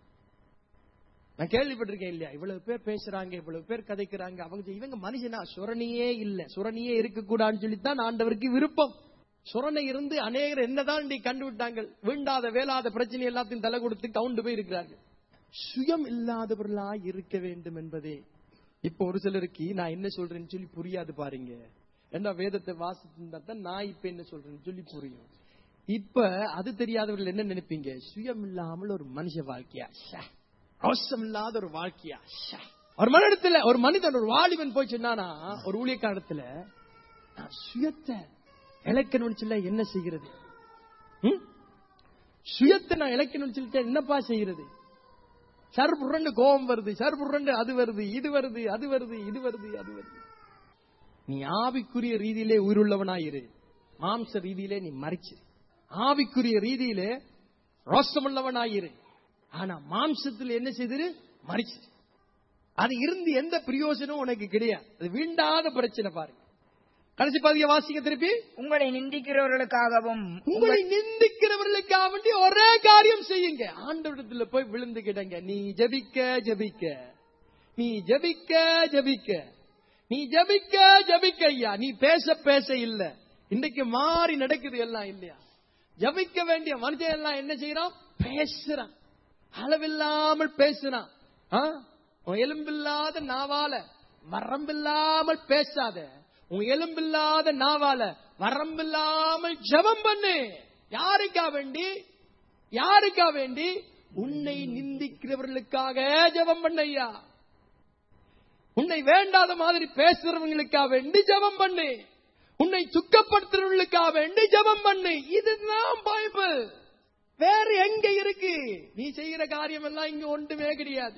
நான் கேள்விப்பட்டிருக்கேன் இல்லையா, இவ்வளவு பேர் பேசுறாங்க, இவ்வளவு பேர் கதைக்கிறாங்க, அவங்க இவங்க மனுஷனா? சுரணியே இல்ல, சுரணியே இருக்கக்கூடாதுன்னு சொல்லித்தான் ஆண்டவருக்கு விருப்பம். சுரணை இருந்து அநேகர் என்னதான் கண்டுவிட்டாங்க, வீண்டாத வேளாத பிரச்சனை எல்லாத்தையும் தலை கொடுத்து கவுண்டு போய் இருக்கிறார்கள். சுயம் இல்லாதவர்களா இருக்க வேண்டும் என்பதே இப்ப ஒரு சிலருக்கு நான் என்ன சொல்றேன்னு சொல்லி புரியாது பாருங்க. ஏன்னா வேதத்தை வாசித்து நான் இப்ப என்ன சொல்றேன்னு சொல்லி புரியும். இப்ப அது தெரியாதவர்கள் என்ன நினைப்பீங்க? சுயம் இல்லாமல் ஒரு மனுஷ வாழ்க்கையா, அவசரம் இல்லாத ஒரு வாழ்க்கையா. ஒரு மனிதத்துல ஒரு மனிதன் ஒரு வாலிபன் போய் சொன்னானா ஒரு ஊழியக்காரத்துல, நான் சுயத்தை இலக்கணும்னு சொல்ல என்ன செய்கிறது? சுயத்தை நான் இலக்கணும்னு சொல்லிட்டு என்னப்பா செய்கிறது? சர்புரண்டு கோபம் வருது, சர்புரண்டு அது வருது, இது வருது, அது வருது, இது வருது, அது வருது. நீ ஆவிக்குரிய ரீதியிலே உயிருள்ளவனாயிரு, மாம்ச ரீதியிலே நீ மறிச்சு. ஆவிக்குரிய ரீதியிலே ரோஷமுள்ளவனாயிரு, ஆனா மாம்சத்தில் என்ன செய்திரு? மறிச்சு. அது இருந்து எந்த பிரயோஜனம் உனக்கு கிடையாது. அது வீண்டாத பிரச்சனை பாருங்க. கடைசி பாதிய வாசிக்க திருப்பி. உங்களை நிந்திக்கிறவர்களுக்காகவும் ஒரே காரியம் செய்யுங்க. ஆண்டவரிடத்துல போய் விழுந்து கிடங்க. நீ ஜெபிக்க ஜெபிக்க, நீ ஜெபிக்க ஜெபிக்க, நீ ஜெபிக்க ஜெபிக்க. ஐயா நீ பேச பேச இல்ல, இன்றைக்கு மாறி நடக்குது எல்லாம் இல்லையா? ஜெபிக்க வேண்டிய மனுஷன் எல்லாம் என்ன செய்யறான்? பேசுறான், அளவில்லாமல் பேசுறான். உன் எலும்பில்லாத நாவால வரம்பில்லாமல் பேசாத, உன் எலும்பில்லாத நாவால வரம்பில்லாமல் ஜெபம் பண்ணு. யாருக்கா வேண்டி? யாருக்கா வேண்டி? உன்னை நிந்திக்கிறவர்களுக்காக ஜெபம் பண்ண. ஐயா உன்னை வேண்டாத மாதிரி பேசுறவங்களுக்காக வேண்டி ஜெபம் பண்ணு. உன்னை துக்கப்படுத்துறவர்களுக்காக வேண்டி ஜெபம் பண்ணு. இதுதான் பைபிள். வேற எங்க இருக்கு? நீ செய்யற காரியம் எல்லாம் இங்க ஒன்றுமே கிடையாது.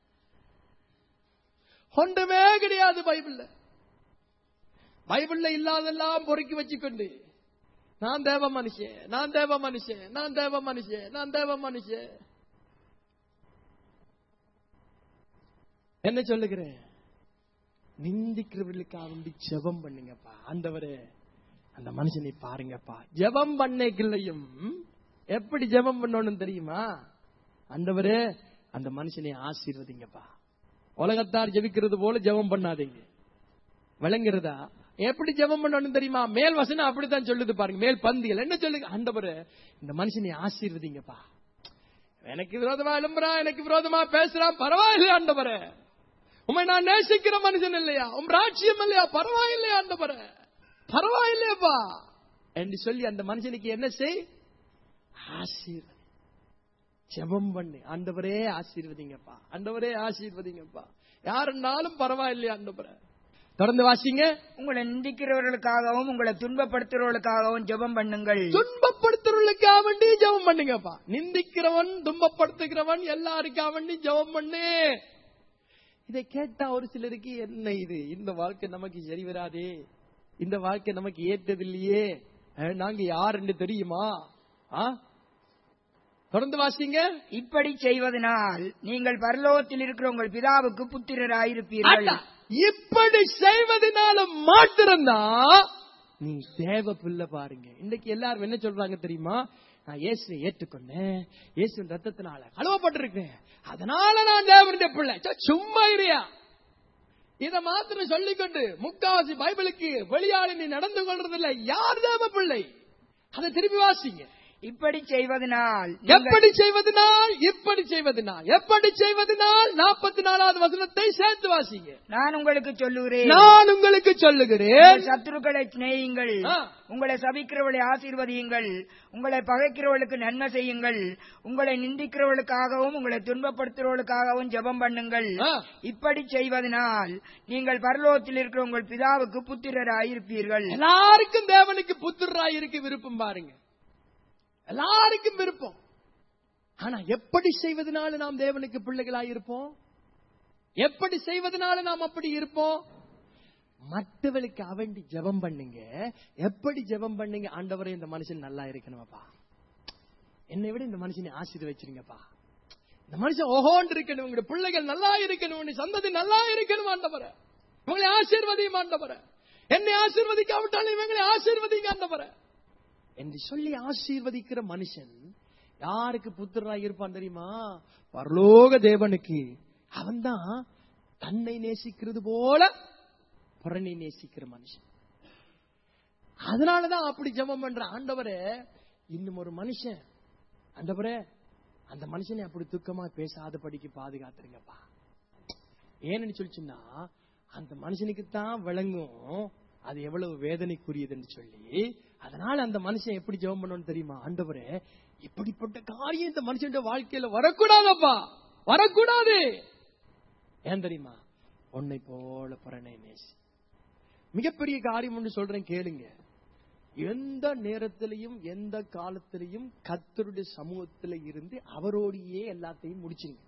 ஒன்றுமே கிடையாது பைபிள்ல. பைபிள்ல இல்லாதெல்லாம் பொறுக்கி வச்சுக்கொண்டு நான் தேவ மனுஷன், நான் தேவ மனுஷன், நான் தேவ மனுஷன், நான் தேவ மனுஷன் என்ன சொல்லுகிறேன்? நிந்திக்கிறவர்களுக்காக வேண்டி ஜெபம் பண்ணுங்கப்பா. ஆண்டவரே அந்த மனுஷனை பாருங்கப்பா. ஜெபம் பண்ணைக்குள்ளையும் எப்படி ஜெபம் பண்ணணும் தெரியுமா? ஆண்டவரே அந்த மனுஷனை ஆசீர்வதிங்கப்பா. உலகத்தார் ஜெபிக்கிறது போல ஜெபம் பண்ணாதீங்க. விளங்குறதா? எப்படி ஜெபம் பண்ணணும் தெரியுமா? மேல் வசனம் அப்படித்தான் சொல்லுது பாருங்க. மேல் பந்திகள் என்ன சொல்லுங்க? ஆண்டவரே இந்த மனுஷனை ஆசீர்வதிங்கப்பா. எனக்கு விரோதமா எழும்புறான், எனக்கு விரோதமா பேசுறான், பரவாயில்லையா ஆண்டவரே? உண்மை நான் நேசிக்கிற மனுஷன் இல்லையா? உம் ராட்சியம் இல்லையா? பரவாயில்லையா ஆண்டவரே? பரவாயில்லையாப்பா என்று சொல்லி அந்த மனுஷனுக்கு என்ன செய்? ஆசீர்வதி. ஜெபம் பண்ணு. ஆண்டவரே ஆசீர்வதிங்கப்பா, ஆண்டவரே ஆசீர்வதிங்கப்பா. யாருன்னாலும் பரவாயில்லையா ஆண்டவரே? தொடர்ந்து வாசிங்க. உங்களை நிந்திக்கிறவர்களுக்காகவும் உங்களை துன்பப்படுத்துறவர்களுக்காகவும் ஜெபம் பண்ணுங்கள். துன்பப்படுத்துறவர்களுக்காக வேண்டி ஜெபம் பண்ணுங்கப்பா. நிந்திக்கிறவன் துன்பப்படுத்துகிறவன் எல்லாருக்காக வேண்டி ஜெபம் பண்ணு. இதை கேட்டா ஒரு சிலருக்கு என்ன இது, இந்த வாழ்க்கை நமக்கு சரி வராதே, இந்த வாழ்க்கை நமக்கு ஏற்றதில்லையே, நாங்க யார் என்று தெரியுமா? தொடர்ந்து வாசிங்க. இப்படி செய்வதனால் நீங்கள் பரலோகத்தில் இருக்கிற உங்கள் பிதாவுக்கு புத்திரராயிருப்பீர்கள். இப்படி செய்வதனால மாத்திரம்தான் நீ தேவ பிள்ளை. பாருங்க இன்னைக்கு எல்லாரும் என்ன சொல்றாங்க தெரியுமா? நான் இயேசுவை ஏற்றுக்கொண்டேன், இயேசுவின் ரத்தத்தினால கழுவப்பட்டிருக்கேன், அதனால நான் தேவனுடைய பிள்ளை. சும்மா இருயா. இதை மாத்திரம் சொல்லிக்கொண்டு முக்காவாசி பைபிளுக்கு வெளியாளி நீ நடந்து கொள்றதில்லை. யார் தேவ பிள்ளை? அதை திருப்பி வாசிங்க. இப்படி செய்வதனால் எப்படி செய்வதனால்? இப்படி செய்வதனால் எப்படி செய்வதனால்? 44வது வசனத்தை சேர்த்து வாசிங்க. நான் உங்களுக்கு சொல்லுகிறேன், நான் உங்களுக்கு சொல்லுகிறேன், சத்துருக்களை சிநேகியுங்கள், உங்களை சபிக்கிறவர்களை ஆசீர்வதியுங்கள், உங்களை பகைக்கிறவர்களுக்கு நன்மை செய்யுங்கள், உங்களை நிந்திக்கிறவர்களுக்காகவும் உங்களை துன்பப்படுத்துறவர்களுக்காகவும் ஜெபம் பண்ணுங்கள். இப்படி செய்வதனால் நீங்கள் பரலோகத்தில் இருக்கிற உங்கள் பிதாவுக்கு புத்திரராயிருப்பீர்கள். எல்லாருக்கும் தேவனுக்கு புத்திரராயிருக்க விருப்பம் பாருங்க, எல்லாருக்கும் விருப்பம். ஆனா எப்படி செய்வதனால நாம் தேவனுக்கு பிள்ளைகளாயிருப்போம்? எப்படி செய்வதனால நாம் அப்படி இருப்போம்? மற்றவர்களுக்கு அவண்டி ஜெபம் பண்ணுங்க. எப்படி ஜெபம் பண்ணுங்க? ஆண்டவரே இந்த மனுஷன் நல்லா இருக்கணும்ப்பா, என்னை விட இந்த மனுஷனை ஆசீர்வதிச்சிருங்கப்பா, இந்த மனுஷன் ஓஹோன்னு இருக்கணும், உங்க பிள்ளைகள் நல்லா இருக்கணும், சந்ததி நல்லா இருக்கணும் ஆண்டவரே, இவங்களை ஆசீர்வதியும் ஆண்டவரே, என்னை ஆசீர்வதிக்காவிட்டாலும் இவங்களை ஆசீர்வதிங்க ஆண்டவரே என்று சொல்லி ஆசீர்வதிக்கிற மனுஷன் யாருக்கு புத்திரராக இருப்பான் தெரியுமா? பரலோக தேவனுக்கு. அவன் தான் தன்னை நேசிக்கிறது போல புறனை நேசிக்கிற மனுஷன். அதனாலதான் அப்படி ஜெபம் பண்ற. ஆண்டவரே இன்னும் ஒரு மனுஷன், ஆண்டவரே அந்த மனுஷனை அப்படி துக்கமா பேசாத படிக்கு பாதுகாத்துருங்கப்பா. ஏன்னு சொல்லிச்சுன்னா அந்த மனுஷனுக்கு தான் விளங்கும் அது எவ்வளவு வேதனைக்குரியதுன்னு சொல்லி. அதனால அந்த மனுஷன் எப்படி ஜெபம் பண்ணணும் தெரியுமா? ஆண்டவரே இப்படிப்பட்ட காரியம் இந்த மனுஷன் வாழ்க்கையில வரக்கூடாதப்பா, வரக்கூடாது. ஏன் தெரியுமா? உன்னை போல புறனை நேசி. மிகப்பெரிய காரியம் ஒன்று சொல்றேன் கேளுங்க. எந்த நேரத்திலையும் எந்த காலத்திலையும் கர்த்தருடைய சமூகத்தில் இருந்து அவரோடையே எல்லாத்தையும் முடிச்சுங்க.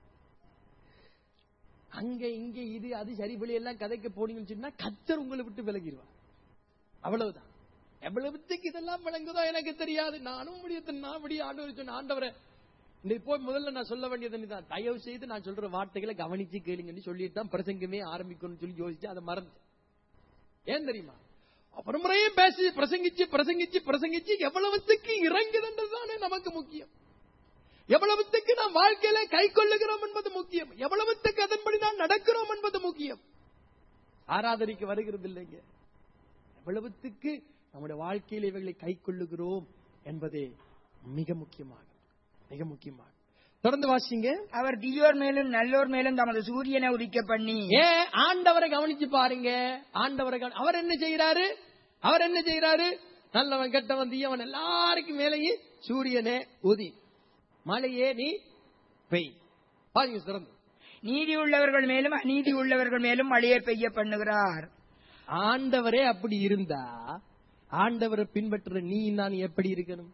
அங்க இங்க இது அது சரி வழி எல்லாம் கதைக்க போனீங்கன்னு சொன்னா கர்த்தர் உங்களை விட்டு விலகிடுவார். அவ்வளவுதான். எவ்வளவுக்கு இதெல்லாம் விளங்குதோ எனக்கு தெரியாது. நானும் முடிய ஆண்டவர் சொன்ன, ஆண்டவரை இன்னைக்கு போய் முதல்ல நான் சொல்ல வேண்டியது தான், தயவு செய்து நான் சொல்ற வார்த்தைகளை கவனிச்சு கேளுங்கன்னு சொல்லிட்டு தான் பிரசங்கமே ஆரம்பிக்கணும்னு சொல்லி யோசிச்சு அதை மறந்து. ஏன் தெரியுமா? அப்புறம் முறையும் பேசி பிரசங்கிச்சு பிரசங்கிச்சு பிரசங்கிச்சு எவ்வளவுக்கு இறங்குதுன்றதுதானே நமக்கு முக்கியம். எவ்வளவுக்கு நாம் வாழ்க்கையில கை கொள்ளுகிறோம் என்பது முக்கியம். எவ்வளவுக்கு அதன்படி நாம் நடக்கிறோம் என்பது முக்கியம். ஆராதனைக்கு வருகிறது இல்லைங்க, எவ்வளவுக்கு நம்முடைய வாழ்க்கையில் இவைகளை கை கொள்ளுகிறோம் என்பதே மிக முக்கியமாக மிக முக்கியமாக. தொடர்ந்து வாசிங்க. அவர் தீயோர் மேலும் நல்லோர் மேலும் தமது சூரியனை உதிக்க பண்ணி. ஆண்டவரை கவனிச்சு பாருங்க. ஆண்டவரை அவர் என்ன செய்யறாரு? அவர் என்ன செய்யறாரு? நல்லவன் கெட்டவன் தீயவன் எல்லாருக்கும் மேலேயும் சூரியனே உதி, மழையே நீ பெய். பாருங்க, சிறந்து நீதி உள்ளவர்கள் மேலும் அநீதி உள்ளவர்கள் மேலும் மழையை பெய்ய பண்ணுகிறார். ஆண்டவரே அப்படி இருந்தா ஆண்டவரை பின்பற்ற நீ நான் எப்படி இருக்கணும்?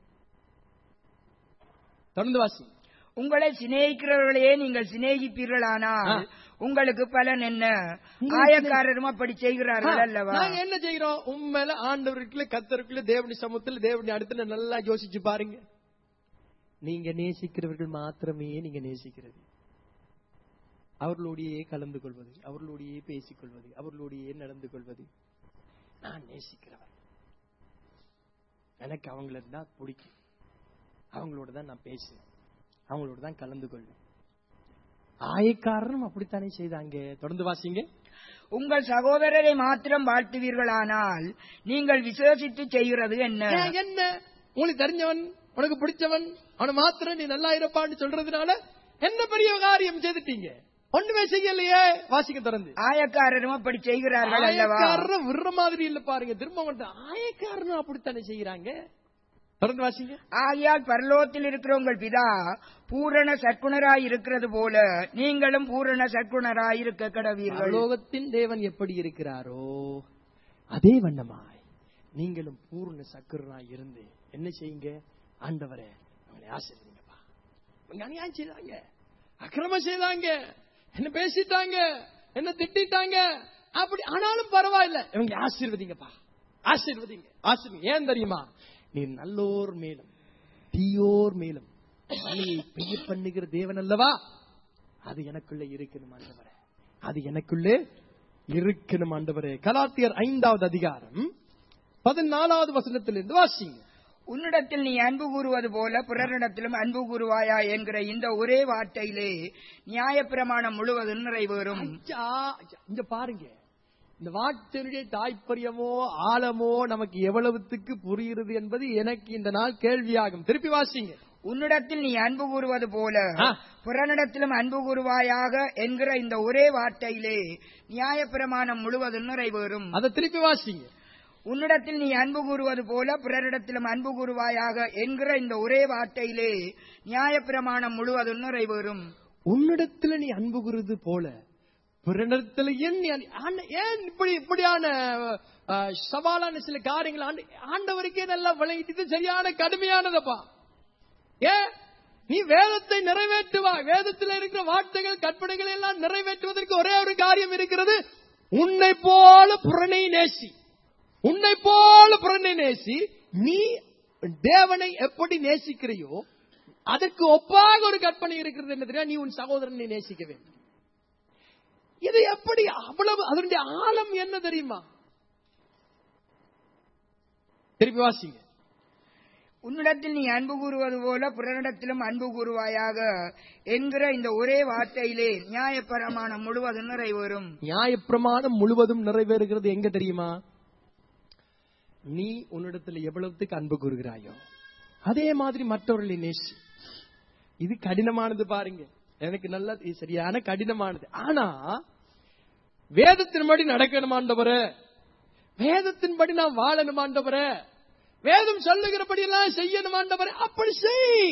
தொடர்ந்து வாசி. உங்களை சிநேகிக்கிறவர்களையே நீங்கள் சிநேகிப்பீர்களானால் உங்களுக்கு பலன் என்ன? ஆயக்காரரும் அப்படி செய்கிறார்கள் அல்லவா? நாங்க என்ன செய்கிறோம்? உண்மையில ஆண்டவருக்குள்ள கர்த்தருக்குள்ள தேவனுடைய சமூகத்தில் தேவனுடைய அடுத்து நல்லா யோசிச்சு பாருங்க. நீங்க நேசிக்கிறவர்கள் மாத்திரமே நீங்க நேசிக்கிறது, அவர்களோடையே கலந்து கொள்வது, அவர்களோடையே பேசிக் கொள்வது, அவர்களோடையே நடந்து கொள்வது. நான் நேசிக்கிறவர், எனக்கு அவங்கள தான் பிடிக்கும், அவங்களோட தான் நான் பேசுவேன், அவங்களோட தான் கலந்து கொள்வேன். ஆயக்காரரும் அப்படித்தானே செய்தாங்க. தொடர்ந்து வாசிங்க. உங்கள் சகோதரரை மாத்திரம் வாழ்த்துவீர்களானால் நீங்கள் விசேஷித்து செய்கிறது என்ன? என்ன உங்களுக்கு தெரிஞ்சவன், உனக்கு பிடிச்சவன், அவனை மாத்திரம் நீ நல்லா இருப்பான்னு சொல்றதுனால என்ன பெரிய காரியம் செய்துட்டீங்க? ஒண்ணுமே செய்யலையே. வாசிக்க தொடர்ந்து. ஆயக்காரரும் அப்படி செய்கிறார்கள் அல்லவா? ஆயக்காரரும் விடுற மாதிரி இல்ல பாருங்க. திரும்ப ஆயக்காரரும் அப்படித்தானே செய்யறாங்க. தொடர்ந்து வாசிங்க. ஆகையால் பரலோகத்தில் இருக்கிற உங்கள் பிதா பூரண சற்குணராய் இருக்கிறது போல நீங்களும் பூரண சற்குணராய் இருக்க கடவீர்கள். பரலோகத்தின் தேவன் எப்படி இருக்கிறாரோ அதே வண்ணமாய் நீங்களும் பூரண சற்குணராய் இருந்து என்ன செய்யுங்க? ஆண்டவரே அவங்களை ஆசீர்வதிங்கப்பா. அநியாயம் செய்தாங்க, அக்கிரமம் செய்தாங்க, என்ன பேசிட்டாங்க, என்ன திட்டாங்க, அப்படி ஆனாலும் பரவாயில்ல, இவங்க ஆசீர்வதிங்கப்பா, ஆசீர்வதிங்க, ஆசீர்வதிங்க. ஏன் தெரியுமா? நீ நல்லோர் மேலும் தீயோர் மேலும் மழையை பெய்ய பண்ணுகிற தேவன் அல்லவா? அது எனக்குள்ள இருக்கணும் ஆண்டவரே, அது எனக்குள்ளே இருக்கணும் ஆண்டவரே. கலாத்தியர் 5வது அதிகாரம் 14வது வசனத்திலிருந்து வாசிங்க. உன்னிடத்தில் நீ அன்பு கூறுவது போல பிறரிடத்திலும் அன்பு கூறுவாயா என்கிற இந்த ஒரே வார்த்தையிலே நியாயப்பிரமாணம் முழுவதும் நிறைவேறும். இங்க பாருங்க, இந்த வார்த்தையுடைய தாய்ப்பரியமோ ஆழமோ நமக்கு எவ்வளவுத்துக்கு புரியுறது என்பது எனக்கு இந்த நாள் கேள்வியாகும். திருப்பி வாசிங்க. உன்னிடத்தில் நீ அன்பு கூறுவது போல பிறனிடத்திலும் அன்பு கூறுவாயாக என்கிற இந்த ஒரே வார்த்தையிலே நியாயப்பிரமாணம் முழுவதும் நிறைவேறும். அதை திருப்பி வாசிங்க. உன்னிடத்தில் நீ அன்பு கூறுவது போல பிறரிடத்திலும் அன்பு கூறுவாயாக என்கிற இந்த ஒரே வார்த்தையிலே நியாயப்பிரமாணம் முழுவதும் நிறைவேறும். உன்னிடத்தில் நீ அன்பு கூறுவது போல பிறனிடத்தில் ஏன் இப்படியான சவாலான சில காரியங்கள் ஆண்டவருக்கே நல்லா விளங்கிட்டு சரியான கடுமையானதப்பா. ஏன் நீ வேதத்தை நிறைவேற்றுவாய்? வேதத்தில் இருக்கிற வார்த்தைகள் கற்பனைகள் எல்லாம் நிறைவேற்றுவதற்கு ஒரே ஒரு காரியம் இருக்கிறது. உன்னை போல புறனை நேசி, உன்னை போல புறனை நேசி. நீ தேவனை எப்படி நேசிக்கிறையோ அதற்கு ஒப்பாக ஒரு கற்பனை இருக்கிறது. என்ன தெரியும்? நீ உன் சகோதரனை நேசிக்க வேண்டும். இது எப்படி? அவ்வளவு அதனுடைய ஆழம் என்ன தெரியுமா? திருப்பி வாசிங்க. உன்னிடத்தில் நீ அன்பு கூறுவது போல பிறனிடத்திலும் அன்பு கூறுவாயாக என்கிற இந்த ஒரே வார்த்தையிலே நியாயப்பிரமாணம் முழுவதும் நிறைவேறும். நியாயப்பிரமாணம் முழுவதும் நிறைவேறுகிறது எங்க தெரியுமா? நீ உன்னிடத்தில் எவ்வளவுக்கு அன்பு கூறுகிறாயோ அதே மாதிரி மற்றவர்களை நேசி. இது கடினமானது பாருங்க, எனக்கு நல்ல சரியான கடினமானது. ஆனா வேதத்தின்படி நடக்கணும் ஆண்டவரே, வேதத்தின்படி நான் வாழணும் ஆண்டவரே, வேதம் சொல்லுகிறபடி எல்லாம் செய்யணும் ஆண்டவரே. அப்படி செய்.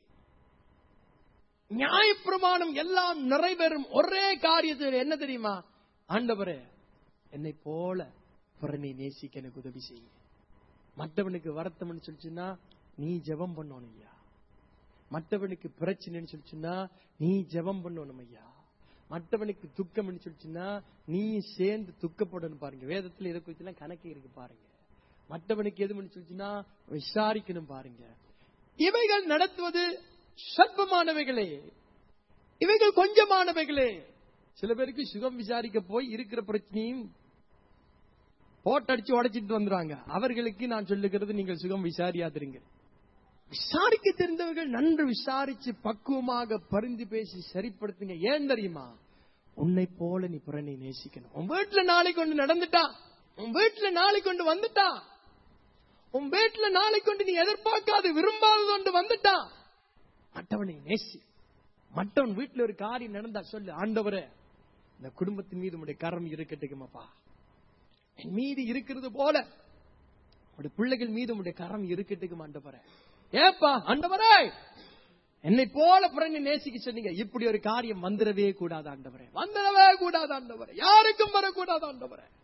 நியாயப்பிரமாணம் எல்லாம் நிறைவேறும் ஒரே காரியத்தில் என்ன தெரியுமா? ஆண்டவரே என்னை போல பிறனை நேசிக்க எனக்கு உதவி செய்ய. மற்றவனுக்கு வருத்தம்னு சொல்லிச்சுன்னா நீ ஜெபம் பண்ணணும் ஐயா. மற்றவனுக்கு பிரச்சனைன்னு சொல்லிச்சுன்னா நீ ஜெபம் பண்ணணும் ஐயா. மற்றவனுக்கு துக்கம்னு சொல்லிச்சுன்னா நீ சேர்ந்து துக்கப்படணும் பாருங்க. வேதத்துல இதை குறித்து எல்லாம் கணக்கு இருக்கு பாருங்க. மற்றவனுக்கு எதுன்னு சொல்லிச்சுன்னா விசாரிக்கணும் பாருங்க. இவைகள் நடத்துவது சொற்பமானவைகளே, இவைகள் கொஞ்சமானவைகளே. சில பேருக்கு சுகம் விசாரிக்க போய் இருக்கிற பிரச்சனையும் போட்டடிச்சு உடைச்சிட்டு வந்துறாங்க. அவர்களுக்கு நான் சொல்லுகிறது, நீங்கள் சுகம் விசாரியாதிருங்க. விசாரிக்க தெரிந்தவர்கள் நன்று விசாரிச்சு பக்குவமாக பரிந்து பேசி சரிப்படுத்துங்க. ஏன் தெரியுமா? உன்னை போல நீ பிறனை நேசிக்கணும். உன் வீட்டுல நாளைக்கு கொண்டு நடந்துட்டா, உன் வீட்டுல நாளைக்கு கொண்டு வந்துட்டா, உன் வீட்டுல நாளைக்கு கொண்டு நீ எதிர்பார்க்காது விரும்பாதது கொண்டு வந்துட்டா, மற்றவனை நேசி. மற்றவன் வீட்டுல ஒரு காரியம் நடந்தா சொல்லு, ஆண்டவரே இந்த குடும்பத்தின் மீது உடைய கரம் இருக்கட்டுமாப்பா, என் மீது இருக்கிறது போல உடைய பிள்ளைகள் மீது உடைய கரம் இருக்கட்டுக்கும் ஆண்டவரே. ஏப்பா ஆண்டவரே என்னை போல பிறனை நேசிக்க சொன்னீங்க. இப்படி ஒரு காரியம் வந்துடவே கூடாது ஆண்டவரே, வந்துடவே கூடாது ஆண்டவரே, யாருக்கும் வரக்கூடாது ஆண்டவரே.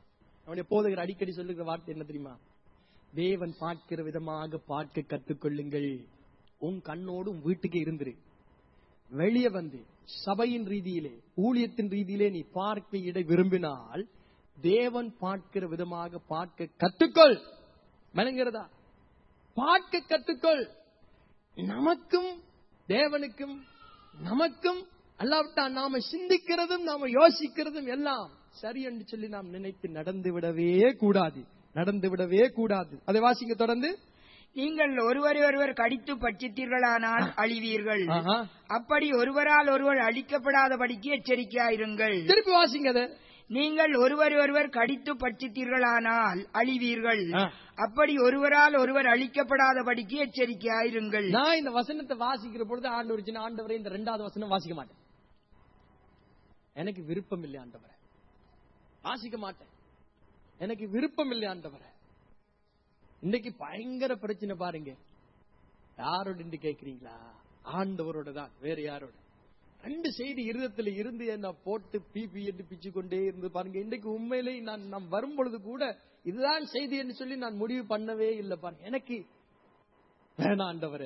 அவனுடைய போதகர் அடிக்கடி சொல்லுகிற வார்த்தை என்ன தெரியுமா? தேவன் பார்க்கிற விதமாக பார்க்க கற்றுக்கொள்ளுங்கள். உன் கண்ணோடு உன் வீட்டுக்கு இருந்துரு. வெளியே வந்து சபையின் ரீதியிலே ஊழியத்தின் ரீதியிலே நீ பார்க்க இட விரும்பினால் தேவன் பார்க்கிற விதமாக பார்க்க கற்றுக்கொள். மனங்கிறதா? பார்க்க கற்றுக்கொள். நமக்கும் தேவனுக்கும் நமக்கும் அல்லாவிட்டா நாம சிந்திக்கிறதும் நாம யோசிக்கிறதும் எல்லாம் சரி என்று சொல்லி நாம் நினைத்து நடந்து விடவே கூடாது. அதை வாசிங்க தொடர்ந்து. நீங்கள் ஒருவர் கடித்து பட்சித்தீர்களானால் அழிவீர்கள். அப்படி ஒருவரால் ஒருவர் அழிக்கப்படாதபடிக்கு எச்சரிக்கையாயிருங்கள். திருப்பி வாசிங்க. நீங்கள் ஒருவர் கடித்து பட்சித்தீர்களானால் அழிவீர்கள். அப்படி ஒருவரால் ஒருவர் அழிக்கப்படாதபடிக்கு எச்சரிக்கையாயிருங்கள். நான் இந்த வசனத்தை வாசிக்கிற பொழுது ஆண்டவரே இந்த 2வது வசனம் வாசிக்க மாட்டேன். எனக்கு விருப்பம் இல்லை ஆண்டவரே, வாசிக்க மாட்டேன். எனக்கு விருப்பம் இல்லை ஆண்டவரே. இன்னைக்கு பயங்கர பிரச்சனை பாருங்க. யாரோட கேட்கிறீங்களா? ஆண்டவரோட தான், வேற யாரோட? 2 செய்தி இருதயத்தில் இருந்து என்ன போட்டு பிபி என்று பிச்சு கொண்டே இருந்து பாருங்க. இன்றைக்கு உண்மையிலே நான் வரும் பொழுது கூட இதுதான் செய்தி என்று சொல்லி நான் முடிவு பண்ணவே இல்லை பாருங்க. எனக்கு வேணாண்டவரே,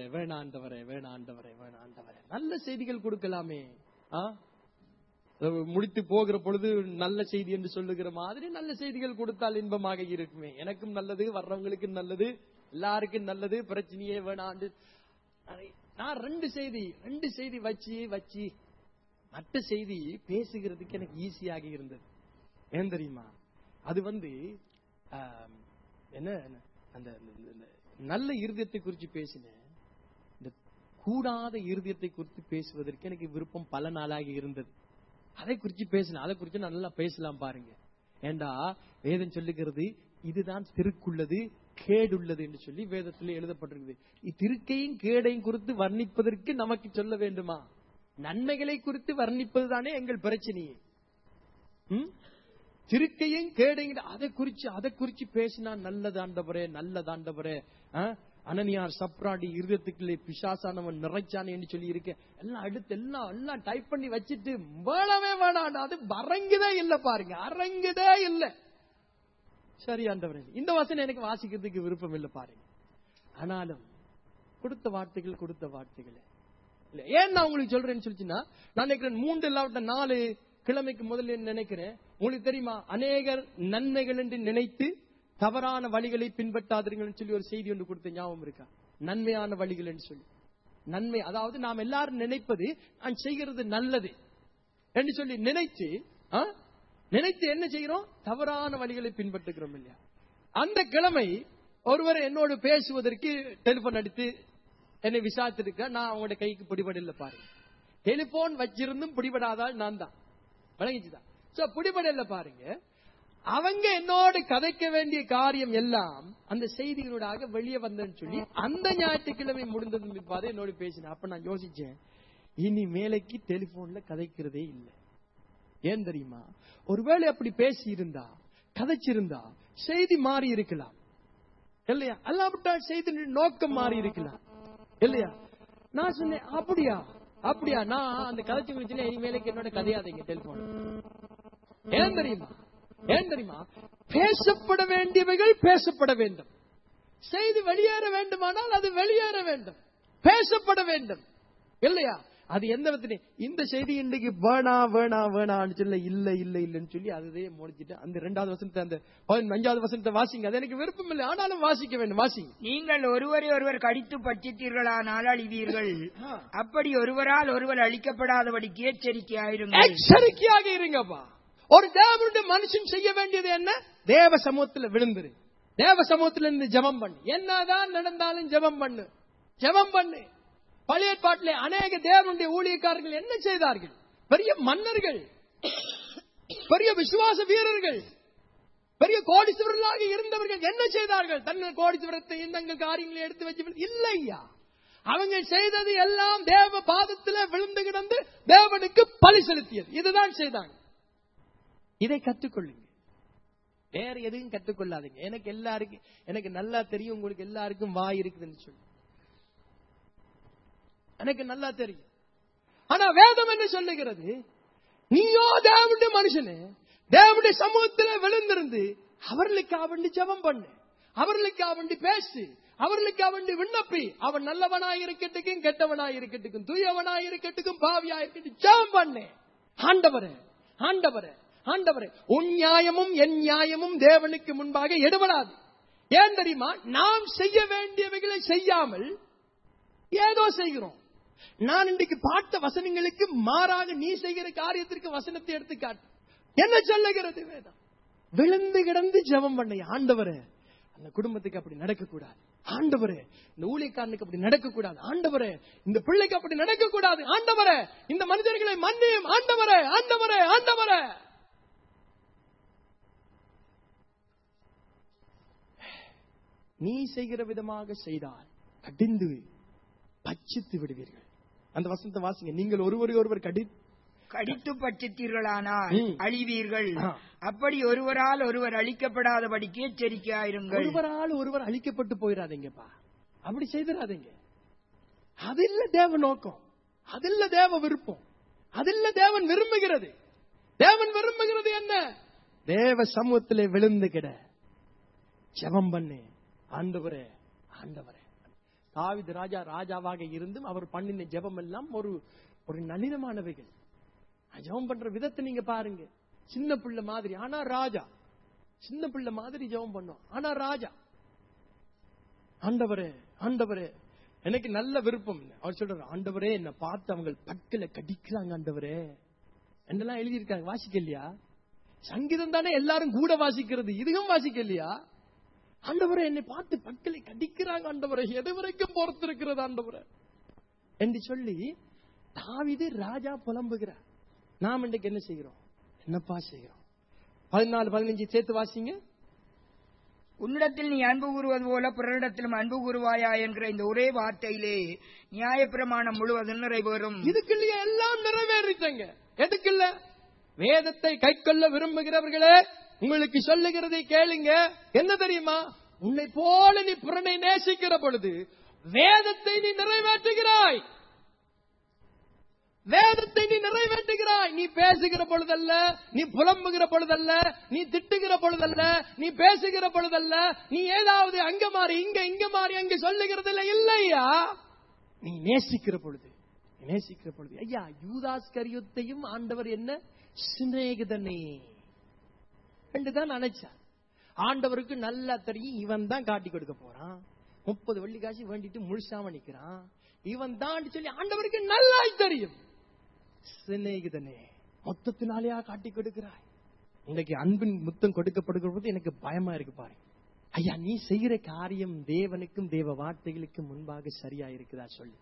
நல்ல செய்திகள் கொடுக்கலாமே. முடித்து போகிற பொழுது நல்ல செய்தி என்று சொல்லுகிற மாதிரி நல்ல செய்திகள் கொடுத்தால் இன்பமாக இருக்குமே. எனக்கும் நல்லது, வர்றவங்களுக்கு நல்லது, எல்லாருக்கும் நல்லது. பிரச்சனையே வேணாண்டு நான் 2 செய்தி வச்சு மற்ற செய்தி பேசுகிறதுக்கு எனக்கு ஈஸியாக இருந்தது. ஏன் தெரியுமா? அது என்ன அந்த நல்ல இருதயத்தை குறித்து பேசினேன். இந்த கூடாத இருதயத்தை குறித்து பேசுவதற்கு எனக்கு விருப்பம் பல நாளாக இருந்தது. அதை குறித்து பேசினேன். அதை குறித்து நல்லா பேசலாம் பாருங்க. ஏண்டா வேதம் சொல்லுகிறது இதுதான் திருக்குள்ளது கேடுள்ளது என்று சொல்லி வேதத்தில் எழுதப்பட்டிருக்குது. திருக்கையும் கேடையும் குறித்து வர்ணிப்பதற்கு நமக்கு சொல்ல வேண்டுமா? நன்மைகளை குறித்து வர்ணிப்பதுதானே எங்கள் பிரச்சனையே. திருக்கையும் கேடையும் அதை குறிச்சு பேசினா நல்லதாண்டவரே. அனனியார் சப்ராடி இருதயத்துக்குள்ளே பிசாசானவன் நிறைச்சானே என்று சொல்லி இருக்க எல்லாம் அடுத்து எல்லாம் டைப் பண்ணி வச்சுட்டு வேணவே வேணாம். அது அரங்குதே இல்லை பாருங்க, அரங்குதே இல்லை. சரி ஆண்டவரே, இந்த வசனம் எனக்கு வாசிக்கிறதுக்கு விருப்பம் இல்லை பாருங்க. ஆனாலும் கொடுத்த வார்த்தைகள் இல்ல. ஏன் நான் உங்களுக்கு சொல்றேன்னு சொல்லிச்சுன்னா, நான் நினைக்கிறேன் 3 இல்லாவிட்ட 4 கிழமைக்கு முதல்ல நினைக்கிறேன். உங்களுக்கு தெரியுமா, அநேகர் நன்மைகள் என்று நினைத்து தவறான வழிகளை பின்பற்றாதீர்கள் சொல்லி ஒரு செய்தி ஒன்று கொடுத்த ஞாபகம் இருக்கா? நன்மையான வழிகள் என்று சொல்லி. நன்மை அதாவது நாம் எல்லாரும் நினைப்பது நான் செய்கிறது நல்லது என்று சொல்லி நினைத்து என்ன செய்கிறோம்? தவறான வழிகளை பின்பற்றுகிறோம் இல்லையா? அந்த கிழமை ஒருவர் என்னோடு பேசுவதற்கு டெலிபோன் அடித்து என்னை விசாரித்திருக்க. நான் அவங்களோட கைக்கு பிடிபடல பாருங்க. டெலிபோன் வச்சிருந்தும் பிடிபடாதால் நான் தான் வழங்கிச்சுதான். பிடிபடல பாருங்க. அவங்க என்னோடு கதைக்க வேண்டிய காரியம் எல்லாம் அந்த செய்திகளோட வெளியே வந்தேன்னு சொல்லி அந்த ஞாயிற்றுக்கிழமை முடிந்தது பாரு என்னோட பேசினேன். அப்ப நான் யோசிச்சேன், இனி மேலைக்கு டெலிபோன்ல கதைக்கிறதே இல்லை. ஏன் தெரியுமா? ஒருவேளை அப்படி பேசி இருந்தா, கதைச்சிருந்தா செய்தி மாறி இருக்கலாம் இல்லையா? அல்லாவிட்டால் செய்தி நோக்கம் மாறி இருக்கலாம் இல்லையா? நான் சொன்னேன், அப்படியா நான் அந்த கதைச்சு முடிச்சுன்னா இனிமேலுக்கு என்னோட கதையாதீங்க டெலிபோன். ஏன் தெரியுமா? பேசப்பட வேண்டியவைகள் பேசப்பட வேண்டும். செய்தி வெளியேற வேண்டுமானால் அது வெளியேற வேண்டும், பேசப்பட வேண்டும் இல்லையா? அது எந்த விதத்திலே இந்த செய்தி இன்னைக்கு வேணான்னு சொல்ல இல்லன்னு சொல்லி அதுவே முடிச்சிட்டு அந்த 2வது வசனத்தை அந்த 15வது வசனத்தை வாசிங்க. அது எனக்கு விருப்பம் இல்லை, ஆனாலும் வாசிக்க வேண்டும். வாசிங்க. நீங்கள் ஒருவர் கடித்து பட்சித்தீர்களானால் அழிவீர்கள். அப்படி ஒருவரால் ஒருவர் அழிக்கப்படாதபடிக்கு எச்சரிக்கையாக இருங்கப்பா. ஒரு தேவனுடைய மனுஷன் செய்ய வேண்டியது என்ன? தேவ சமூகத்தில் விழுந்துரு, தேவ சமூகத்தில் இருந்து ஜெபம் பண்ணு. என்னதான் நடந்தாலும் ஜெபம் பண்ணு. பழைய ஏற்பாட்டிலே அநேக தேவனுடைய ஊழியக்காரர்கள் என்ன செய்தார்கள்? பெரிய மன்னர்கள், பெரிய விசுவாச வீரர்கள், பெரிய கோடீஸ்வரர்களாக இருந்தவர்கள் என்ன செய்தார்கள்? தங்கள் கோடீஸ்வரத்தை தங்கள் காரியங்களை எடுத்து வச்சு இல்லையா? அவங்க செய்தது எல்லாம் தேவ பாதத்தில் விழுந்து கிடந்து தேவனுக்கு பலி செலுத்தியது. இதுதான் செய்தாங்க. இதை கற்றுக்கொள்ளுங்க, வேற எதுவும் கற்றுக்கொள்ளாதீங்க. எனக்கு நல்லா தெரியும், உங்களுக்கு எல்லாருக்கும் வாய் இருக்குதுன்னு சொல்லி எனக்கு நல்லா தெரியும். ஆனா வேதம் என்ன சொல்லுகிறது? நீயோ தேவனுடைய மனுஷனே, தேவனுடைய சமூகத்தில் விழுந்திருந்து அவர்களுக்காக வேண்டி ஜெபம் பண்ணு, அவர்களுக்காக வேண்டி பேசு, அவர்களுக்காக வேண்டி விண்ணப்பி. அவன் நல்லவனாய் இருக்கட்டுக்கும் கெட்டவனாய் இருக்கட்டுக்கும் தூயவனாய் இருக்கட்டுக்கும் பாவியாய் இருக்கட்டும் ஜெபம் பண்ணு. ஆண்டவரே ஆண்டவரே ஆண்டவரே, உன் நியாயமும் என் நியாயமும் தேவனுக்கு முன்பாக எடுபடாது. ஏன் தெரியுமா? நாம் செய்ய வேண்டியவைகளை செய்யாமல் ஏதோ செய்கிறோம். நான் இன்றைக்கு பார்த்த வசனங்களுக்கு மாறாக நீ செய்கிற காரியத்திற்கு வசனத்தை எடுத்து காட்டு. என்ன சொல்லுகிறது வேதம்? விழுந்து கிடந்து ஜெபம் பண்ண. ஆண்டவரே, அந்த குடும்பத்துக்கு அப்படி நடக்க கூடாது. ஆண்டவரே, இந்த ஊழியக்காரனுக்கு அப்படி நடக்க கூடாது. ஆண்டவரே, இந்த பிள்ளைக்கு அப்படி நடக்க கூடாது. ஆண்டவரே, இந்த மனிதர்களை மன்னியும். ஆண்டவரே ஆண்டவரே ஆண்டவரே. நீ செய்கிற விதமாக செய்தால் கடிந்து பட்சித்து விடுவீர்கள். அந்த வசனத்தை வாசிங்க. நீங்கள் ஒருவரை ஒருவர் கடித்து பட்சித்தீர்களானால் அழிவீர்கள். அப்படி ஒருவரால் ஒருவர் அழிக்கப்படாதபடிக்கு எச்சரிக்கையாயிருங்கள். ஒருவரால் ஒருவர் அழிக்கப்பட்டு போயிடாதீங்கப்பா. அப்படி செய்திடாதீங்க. அது இல்ல தேவ நோக்கம், அது இல்ல தேவ விருப்பம், அது இல்ல தேவன் விரும்புகிறது. தேவன் விரும்புகிறது என்ன? தேவ சமூகத்திலே விழுந்து கிட ஜெபம் பண்ணு. ஆண்டவரே ஆண்டவரே. தாவீது ராஜா ராஜாவாக இருந்தும் அவர் பண்ணின ஜெபம் எல்லாம் ஒரு நளினமானவைகள். ஜெபம் பண்ற விதத்தை நீங்க பாருங்க. சின்ன பிள்ளை மாதிரி, ஆனா ராஜா. சின்ன பிள்ளை மாதிரி ஜெபம் பண்ணும், ஆனா ராஜா. ஆண்டவரே ஆண்டவரே, எனக்கு நல்ல விருப்பம். அவர் சொல்றாரு, ஆண்டவரே என்ன பார்த்து அவங்க பற்களை கடிக்கிறாங்க ஆண்டவரே என்னெல்லாம் எழுதியிருக்காங்க. வாசிக்கலையா? சங்கீதம் தானே எல்லாரும் கூட வாசிக்கிறது, இதுவும் வாசிக்கலையா? ஆண்டவரே என்னை பார்த்து பற்களை கடிக்கிறாங்க ஆண்டவரே, எது வரைக்கும் பொறுத்திருக்கிறது ஆண்டவரே என்று சொல்லி தாவீது ராஜா புலம்புகிறார். நாம் இன்றைக்கு என்ன செய்கிறோம்? என்னப்பா செய்கிறோம்? 14-15 சேர்த்து வாசிங்க. உன்னிடத்தில் நீ அன்பு கூறுவது போல பிறரிடத்திலும் அன்பு கூறுவாயா என்கிற இந்த ஒரே வார்த்தையிலே நியாயப்பிரமாணம் முழுவதும் நிறைவேறும். இதுக்குள்ள எல்லாம் நிறைவேறிட்டங்க. எதுக்குள்ள? வேதத்தை கைக்கொள்ள விரும்புகிறவர்களே, உங்களுக்கு சொல்லுகிறதை கேளுங்க. என்ன தெரியுமா? உன்னை போல நீ புறனை நேசிக்கிற பொழுது வேதத்தை நீ நிறைவேற்றுகிறாய். வேதத்தை நீ நிறைவேற்றுகிறாய். நீ பேசுகிற பொழுதல்ல, நீ புலம்புகிற பொழுதல்ல, நீ திட்டுகிற பொழுதல்ல, நீ பேசுகிற பொழுதல்ல, நீ ஏதாவது அங்க மாறி இங்க மாறி அங்க சொல்லுகிறது இல்லையா? நீ நேசிக்கிற பொழுது, நேசிக்கிற பொழுது. ஐயா, யூதாஸ் கரியோத்தையும் ஆண்டவர் என்ன சிநேகிதனே என்றுதான் நினைச்சார். ஆண்டவருக்கு நல்லா தெரியும் இவன் தான் காட்டி கொடுக்க போறான். 30 வெள்ளி காசு வேண்டிட்டு முழுசாம நிக்கிறான் இவன் தான் சொல்லி ஆண்டவருக்கு நல்லா தெரியும். சிநேகிதனே, மொத்தத்தினாலேயா காட்டி கொடுக்கிறாய்? இன்னைக்கு அன்பின் முத்தம் கொடுக்கப்படுகிற போது எனக்கு பயமா இருக்கு பாருங்க. ஐயா, நீ செய்கிற காரியம் தேவனுக்கும் தேவ வார்த்தைகளுக்கும் முன்பாக சரியா இருக்குதா சொல்லு.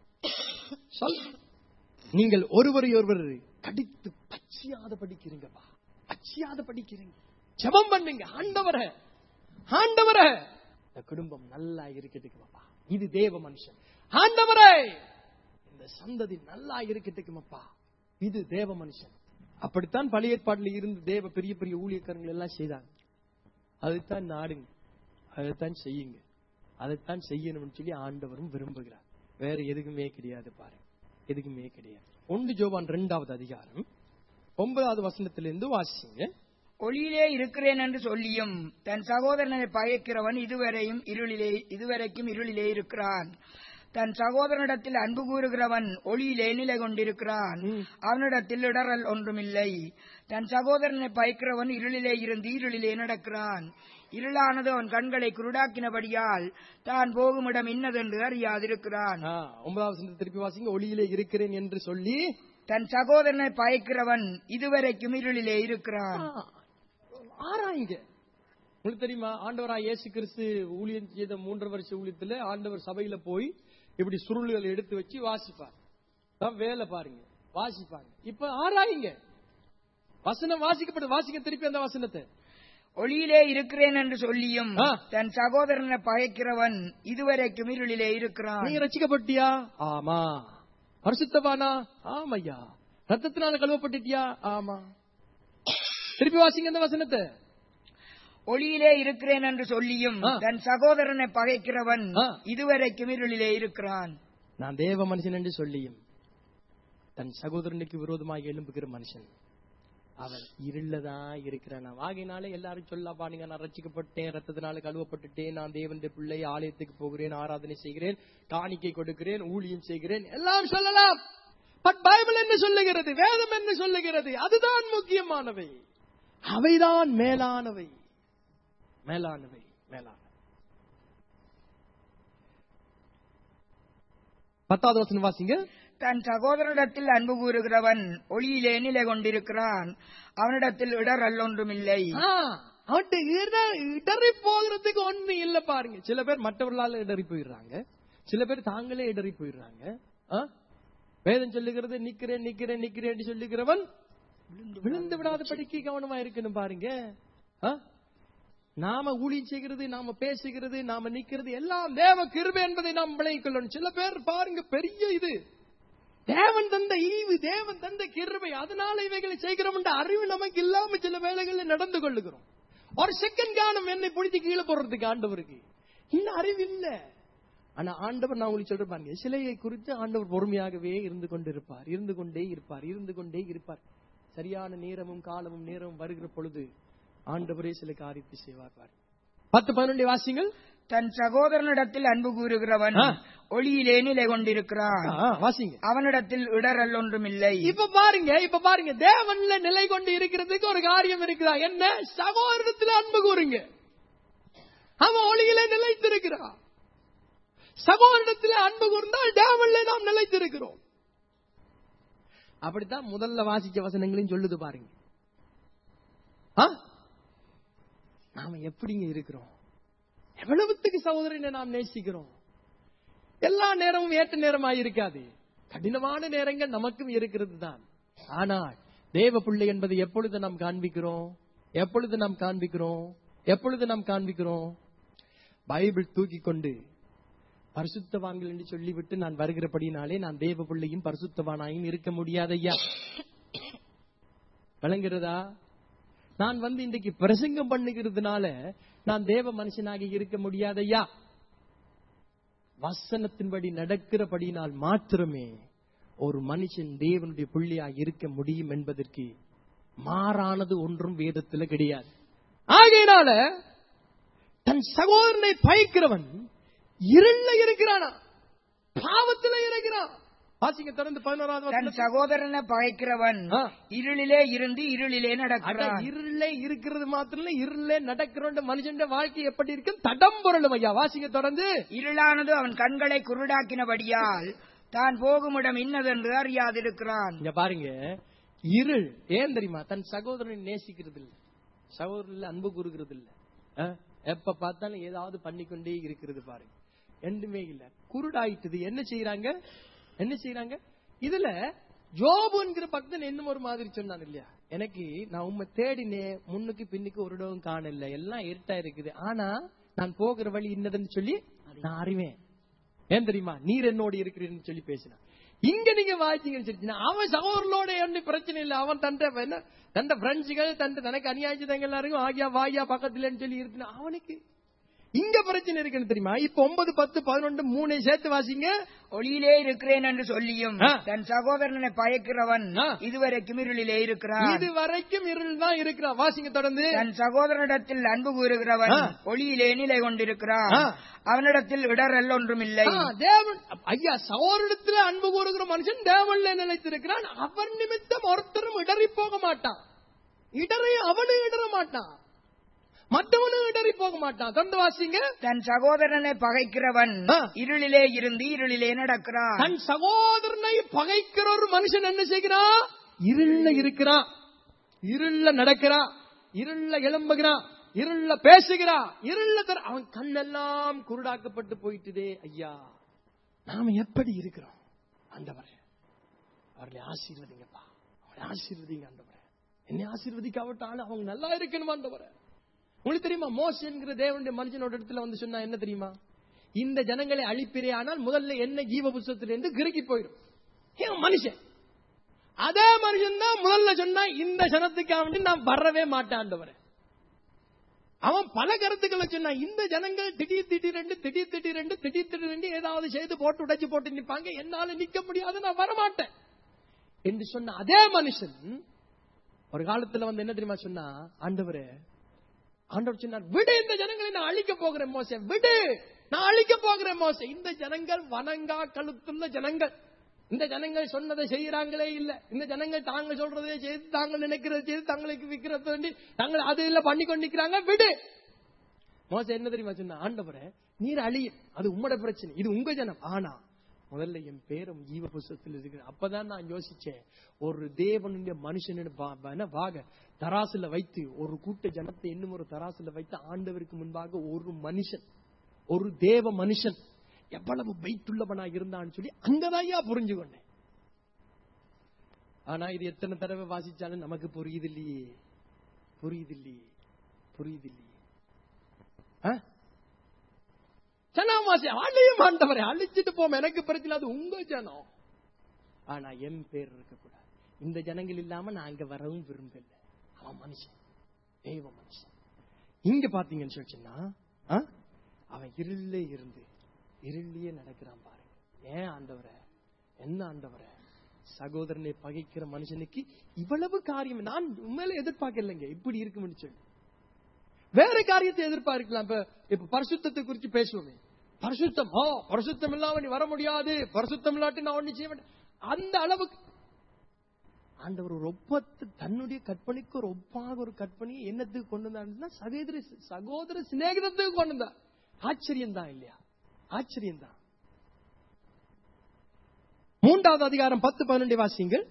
நீங்கள் ஒருவரை ஒருவர் கடித்து பச்சையாத படிக்கிறீங்கப்பா, பச்சையாத படிக்கிறீங்க. ஜெபம் பண்ணுங்க. ஆண்டவரே ஆண்டவரே, இந்த குடும்பம் நல்லா இருக்கட்டுக்குமாப்பா, இது தேவ மனுஷன். ஆண்டவரே, இந்த சந்ததி நல்லா இருக்கட்டுக்குமாப்பா, இது தேவ மனுஷன். அப்படித்தான் பழைய ஏற்பாட்டில் இருந்து தேவ பெரிய பெரிய ஊழியக்காரங்கள் எல்லாம் செய்தாங்க. அதைத்தான் நாடுங்க, அதைத்தான் செய்யுங்க, அதைத்தான் செய்யணும்னு சொல்லி ஆண்டவரும் விரும்புகிறார். வேற எதுக்குமே கிடையாது பாருங்க, எதுக்குமே கிடையாது. 1 யோவான் 2வது அதிகாரம் 9வது வசனத்திலிருந்து வாசிங்க. ஒளியிலே இருக்கிறேன் என்று சொல்லியும் தன் சகோதரனை பயக்கிறவன் இதுவரைக்கும் இருளிலே இருக்கிறான். தன் சகோதரனிடத்தில் அன்பு கூறுகிறவன் ஒளியிலே நிலை கொண்டிருக்கிறான், அவனிடத்தில் இடறல் ஒன்றுமில்லை. தன் சகோதரனை பயக்கிறவன் இருளிலே இருந்து இருளிலே நடக்கிறான். இருளானது அவன் கண்களை குருடாக்கினபடியால் தான் போகும் இடம் இன்னதென்று அறியாதிருக்கிறான். 9வது வசனத்தை திருப்பி வாசிங்க. ஒளியிலே இருக்கிறேன் என்று சொல்லி தன் சகோதரனை பயக்கிறவன் இதுவரைக்கும் இருளிலே இருக்கிறான். ஆராய்ங்க. உங்களுக்கு தெரியுமா, ஆண்டவராய் இயேசு கிறிஸ்து ஊழியம் செய்த 3 வருஷ ஊழியத்துல ஆண்டவர் சபையில போய் இப்படி சுருள்களை எடுத்து வச்சு வாசிப்பார். வேலை பாருங்க, வாசிப்பாங்க. இப்ப ஆராயுங்க. வசனம் வாசிக்கப்பட்டு வாசிக்க திருப்பி அந்த வசனத்தை. ஒளியிலே இருக்கிறேன் என்று சொல்லியும் தன் சகோதரனை பயக்கிறவன் இதுவரைக்கும் இருளிலே இருக்கிறான். நீங்க ரட்சிக்கப்பட்டியா? ஆமா. பரிசுத்தவானா? ஆமையா. ரத்தத்தினால கழுவப்பட்டியா? ஆமா. திருப்பி வாசிங்க அந்த வசனத்தை. ஒளியிலே இருக்கிறேன் என்று சொல்லியும் தன் சகோதரனை பகைக்கிறவன் இதுவரைக்கும் இருளிலே இருக்கிறான். நான் தேவ மனுஷன் என்று சொல்லியும் தன் சகோதரனுக்கு விரோதமாக எழும்புகிற மனுஷன் அவன் இருளதான் இருக்கிறான். ஆகையினாலே எல்லாரும் சொல்லப்பா, நீங்க நான் ரட்சிக்கப்பட்டேன், ரத்தத்தினால கழுவப்பட்டுட்டேன், நான் தேவனுடைய பிள்ளை, ஆலயத்துக்கு போகிறேன், ஆராதனை செய்கிறேன், காணிக்கை கொடுக்கிறேன், ஊழியம் செய்கிறேன், எல்லாம் சொல்லலாம். பட் பைபிள் என்ன சொல்லுகிறது, வேதம் என்ன சொல்லுகிறது? அதுதான் முக்கியமானவை, அவைதான் மேலானவை. மேலானவை மேலானவை. 10வது வசனம் வாசிங்க. தன் சகோதரனிடத்தில் அன்பு கூறுகிறவன் ஒளியிலே நிலை கொண்டிருக்கிறான், அவனிடத்தில் இடர் அல்லொன்றும் இல்லை. அவன்கிட்ட இடறி போகிறதுக்கு ஒண்ணு இல்ல. பாருங்க, சில பேர் மற்றவர்களால இடறி போயிடுறாங்க, சில பேர் தாங்களே இடறி போயிடுறாங்க. வேதம் சொல்லுகிறது, நிக்கிறேன் நிக்கிறேன் நிக்கிறேன் சொல்லுகிறவன் விழுந்து விடாத படிக்க கவனமா இருக்கணும். பாருங்க, நாம ஊழியம் செய்கிறது, நாம பேசுகிறது, நாம நிக்கிறது எல்லாம் தேவ கிருபை என்பதை நாம் விளங்கிக் கொள்ளணும். சில பேர் பாருங்க, பெரிய இது தேவன் தந்த ஈவு, தேவன் தந்த கிருபை, அதனால இவைகளை செய்கிறோம் என்ற அறிவு நமக்கு இல்லாம சில வேளைகளில் நடந்து கொள்ளுகிறோம். ஒரு செகண்ட் காலம் என்னை பிடிச்சி கீழே போடுறதுக்கு ஆண்டவருக்கு இந்த அறிவு இல்ல. ஆனா ஆண்டவர், நான் உங்களுக்கு சொல்ற பாருங்க, சிலையை குறித்து ஆண்டவர் பொறுமையாகவே இருந்து கொண்டிருப்பார், இருந்து கொண்டே இருப்பார், இருந்து கொண்டே இருப்பார். சரியான நேரமும் காலமும் நேரமும் வருகிற பொழுது ஆண்டவரே சில காரியத்தை செய்வார். 10-11 வாசிங்கள். தன் சகோதரனிடத்தில் அன்பு கூறுகிறவன் ஒளியிலே நிலை கொண்டிருக்கிறான், வாசிங்க, அவனிடத்தில் இடரல் ஒன்றும் இல்லை. இப்ப பாருங்க தேவன்ல நிலை கொண்டு இருக்கிறதுக்கு ஒரு காரியம் இருக்கிறா. என்ன? சகோதரத்தில் அன்பு கூறுங்க. அவன் ஒளியிலே நிலைத்திருக்கிறான். சகோதரத்தில் அன்பு கூர்ந்தால் தேவன்ல நாம் நிலைத்திருக்கிறோம். அப்படித்தான் முதல்ல வாசிச்ச வசனங்களையும் சொல்லுது. பாருங்க, நாம எப்படிங்க இருக்கிறோம், எவ்வளவுத்துக்கு சகோதரனை நாம் நேசிக்கிறோம். எல்லா நேரமும் ஏற்ற நேரமாக இருக்காது, கடினமான நேரங்கள் நமக்கும் இருக்கிறது தான். ஆனால் தேவ பிள்ளை என்பதை எப்பொழுது நாம் காண்பிக்கிறோம், எப்பொழுது நாம் காண்பிக்கிறோம், எப்பொழுது நாம் காண்பிக்கிறோம்? பைபிள் தூக்கி கொண்டு பரிசுத்தவான்கள் என்று சொல்லிவிட்டு நான் வருகிறபடினாலே நான் தேவ பிள்ளையும் பரிசுத்தவானாயும் இருக்க முடியாதையா. விளங்குகிறதா? நான் இன்றைக்கு பிரசங்கம் பண்ணுகிறதுனால நான் தேவ மனுஷனாக இருக்க முடியாதையா. வசனத்தின்படி நடக்கிறபடினால் மாத்திரமே ஒரு மனுஷன் தேவனுடைய பிள்ளையாக இருக்க முடியும் என்பதற்கு மாறானது ஒன்றும் வேதத்தில் கிடையாது. ஆகையினால தன் சகோதரனை பயக்கிறவன் இருள இருக்கிறானா, பாவத்தில் இருக்கிறான். வாசிங்க தொடர்ந்து 11வது. தன் சகோதரனை பகைக்கிறவன் இருளிலே இருந்து இருளிலே நடக்கிறான். இருளே இருக்கிறது மாத்திரம் இருளே நடக்கிற மனுஷன் வாழ்க்கை எப்படி இருக்கு? தடம் பொருளும். ஐயா வாசிங்க தொடர்ந்து. இருளானது அவன் கண்களை குருடாக்கினபடியால் தான் போகும் இடம் இன்னதென்று அறியாதிருக்கிறான். இங்க பாருங்க, இருள் ஏன் தெரியுமா? தன் சகோதரனை நேசிக்கிறது இல்ல, சகோதரன் அன்பு கூறுகிறது இல்ல, எப்ப பார்த்தாலும் ஏதாவது பண்ணிக்கொண்டே இருக்கிறது. பாருங்க, ரெண்டுமே இல்ல, குருடாயிட்டது. என்ன செய்யறாங்க? இதுல ஜோபு என்கிற பக்தன் இன்னும் ஒரு மாதிரி சொன்னான் இல்லையா, எனக்கு நான் உண்மை தேடினேன், முன்னுக்கு பின்னுக்கு ஒரு இடமும் காணல, எல்லாம் இருட்டா இருக்குது, ஆனா நான் போகிற வழி இன்னதுன்னு சொல்லி நான் அறிவேன். ஏன் தெரியுமா? நீர் என்னோட இருக்கிறீன்னு சொல்லி பேசினான். இங்க நீங்க வாய்ச்சிங்கன்னு சொல்லி அவன் சகோதரனோட என்ன பிரச்சனை இல்லை, அவன் தன் ஃப்ரெண்ட்ஸுகள் தனக்கு அநியாயத்தங்க எல்லாருக்கும் ஆகியா வாயா பக்கத்துலன்னு சொல்லி இருக்கு. அவனுக்கு இங்க பிரச்சனை இருக்குன்னு தெரியுமா? இப்ப 9, 10, 11, 3 சேர்த்து வாசிங்க. ஒளியிலே இருக்கிறேன் என்று சொல்லியும் தன் சகோதரனை பயக்கிறவன் இதுவரைக்கும் இருளிலே இருக்கிறான். இதுவரைக்கும் இருள் தான் இருக்கிறான். வாசிங்க தொடர்ந்து. தன் சகோதரனிடத்தில் அன்பு கூறுகிறவன் ஒளியிலே நிலை கொண்டிருக்கிறான், அவனிடத்தில் இடரல் ஒன்றும் இல்லை. தேவன் ஐயா, சகோதரனிடத்தில் அன்பு கூறுகிற மனுஷன் தேவன்ல நிலைத்திருக்கிறான். அவன் நிமித்தம் ஒருத்தரும் இடறி போக மாட்டான். அவனு இடற மாட்டான், மற்றவனும் இடறி போக மாட்டான். தொடர்ந்து வாசிங்க. தன் சகோதரனை பகைக்கிறவன் இருளிலே இருந்து இருளிலே நடக்கிறான். தன் சகோதரனை பகைக்கிற ஒரு மனுஷன் என்ன செய்கிறான்? இருள இருக்கிறான், இருள நடக்கிறான், இருள எழும்புகிறான், இருள பேசுகிறான், இருள அவன் கண்ணெல்லாம் குருடாக்கப்பட்டு போயிட்டுதே. ஐயா, நாம எப்படி இருக்கிறோம்? ஆண்டவரே, அவர்களை ஆசீர்வதிங்கப்பா, அவர்களை ஆசீர்வதிங்க ஆண்டவரே. என்னை ஆசீர்வதிக்காவிட்டாலும் அவங்க நல்லா இருக்கணும் ஆண்டவரே. உங்களுக்கு தெரியுமா, மோசே என்கிற தேவனுடைய மனுஷனோட இடத்துல சொன்னா என்ன தெரியுமா? இந்த ஜனங்களை அழிப்பிரே, ஆனால் முதல்ல என்ன ஜீவ புஸ்தகத்திலிருந்து கிறுக்கி போயிடும் மனுஷன். அதே மனுஷன் தான் முதல்ல சொன்னா இந்த ஜனத்துக்கு நான் வரவே மாட்டான். அவன் பல கருத்துக்களை சொன்னா, இந்த ஜனங்கள் திடீர் ஏதாவது செய்து போட்டு உடைச்சு போட்டு நிற்பாங்க, என்னால நிக்க முடியாது, நான் வரமாட்டேன் என்று சொன்ன அதே மனுஷன் ஒரு காலத்துல வந்து என்ன தெரியுமா சொன்னா, ஆண்டவர் சொன்னார், விடு இந்த ஜனங்களை நான் அழிக்க போகிறேன் மோசே, விடு நான் அழிக்க போகிறேன் மோசே. இந்த ஜனங்கள் வணங்கா கழுத்துள்ள ஜனங்கள், இந்த ஜனங்கள் சொன்னதை செய்யறாங்களே இல்ல, இந்த ஜனங்கள் தாங்கள் சொல்றதே செய்து தாங்கள் நினைக்கிறத செய்து தங்களுக்கு விற்கிறது வேண்டி தாங்கள் அது இல்ல பண்ணி கொண்டிருக்கிறாங்க, விடு. மோசே என்ன தெரியுமா சொன்னா, ஆண்டவரே நீர் அழியும், அது உம்மோட பிரச்சனை, இது உங்க ஜனம், ஆனா முதல்ல என் பேரும் ஜீவ புஸ்தகத்தில் இருக்கு. அப்பதான் நான் யோசிச்சேன், ஒரு தேவனுடைய மனுஷன் வாக தராசுல வைத்து ஒரு கூட்ட ஜனத்தை இன்னும் ஒரு தராசுல வைத்து ஆண்டவருக்கு முன்பாக ஒரு மனுஷன், ஒரு தேவ மனுஷன் எவ்வளவு வெயிட்டுள்ளவனா இருந்தான்னு சொல்லி அங்கதான் புரிஞ்சு கொண்டேன். ஆனா இது எத்தனை தடவை வாசிச்சாலும் நமக்கு புரியுது இல்லையே, புரியுது இல்லையே, புரியுது இல்லையே. ஜனமாசி அழியும் ஆண்டவரை, அழிச்சிட்டு போம், எனக்கு பிரச்சனை, அது உங்க ஜனம், ஆனா என் பேர் இருக்கக்கூடாது. இந்த ஜனங்கள் இல்லாம நான் அங்க வரவும் விரும்பல. அவன் மனுஷன், தெய்வ மனுஷன். இங்க பாத்தீங்கன்னு சொல்லிச்சுன்னா அவன் இருளே இருந்து இருளியே நடக்கிறான் பாருங்க. ஏன் ஆண்டவரை, என்ன ஆண்டவரை, சகோதரனை பகைக்கிற மனுஷனுக்கு இவ்வளவு காரியம் நான் உண்மையில எதிர்பார்க்கலைங்க. இப்படி இருக்கும்னு சொல்லி வேற காரியத்தை எதிர்பார்க்கலாம். இப்ப பரிசுத்தத்தை குறித்து பேசுவோமே, பரிசுத்தம் பரிசுத்தம் இல்லாம நீ வர முடியாது, பரிசுத்தம் இல்லாட்டி நான் ஒண்ணு செய்ய மாட்டேன், அந்த அளவுக்கு ஆண்டவர் ஒரு ஒப்பத்து தன்னுடைய கற்பனைக்கு ஒரு ஒப்பாக ஒரு கற்பனையை என்னத்துக்கு கொண்டு வந்தா, சகோதர சிநேகிதத்துக்கு கொண்டு வந்தா. ஆச்சரியம் தான் இல்லையா, ஆச்சரியம் தான். 3வது அதிகாரம் 10-12 வாசிங்கள்.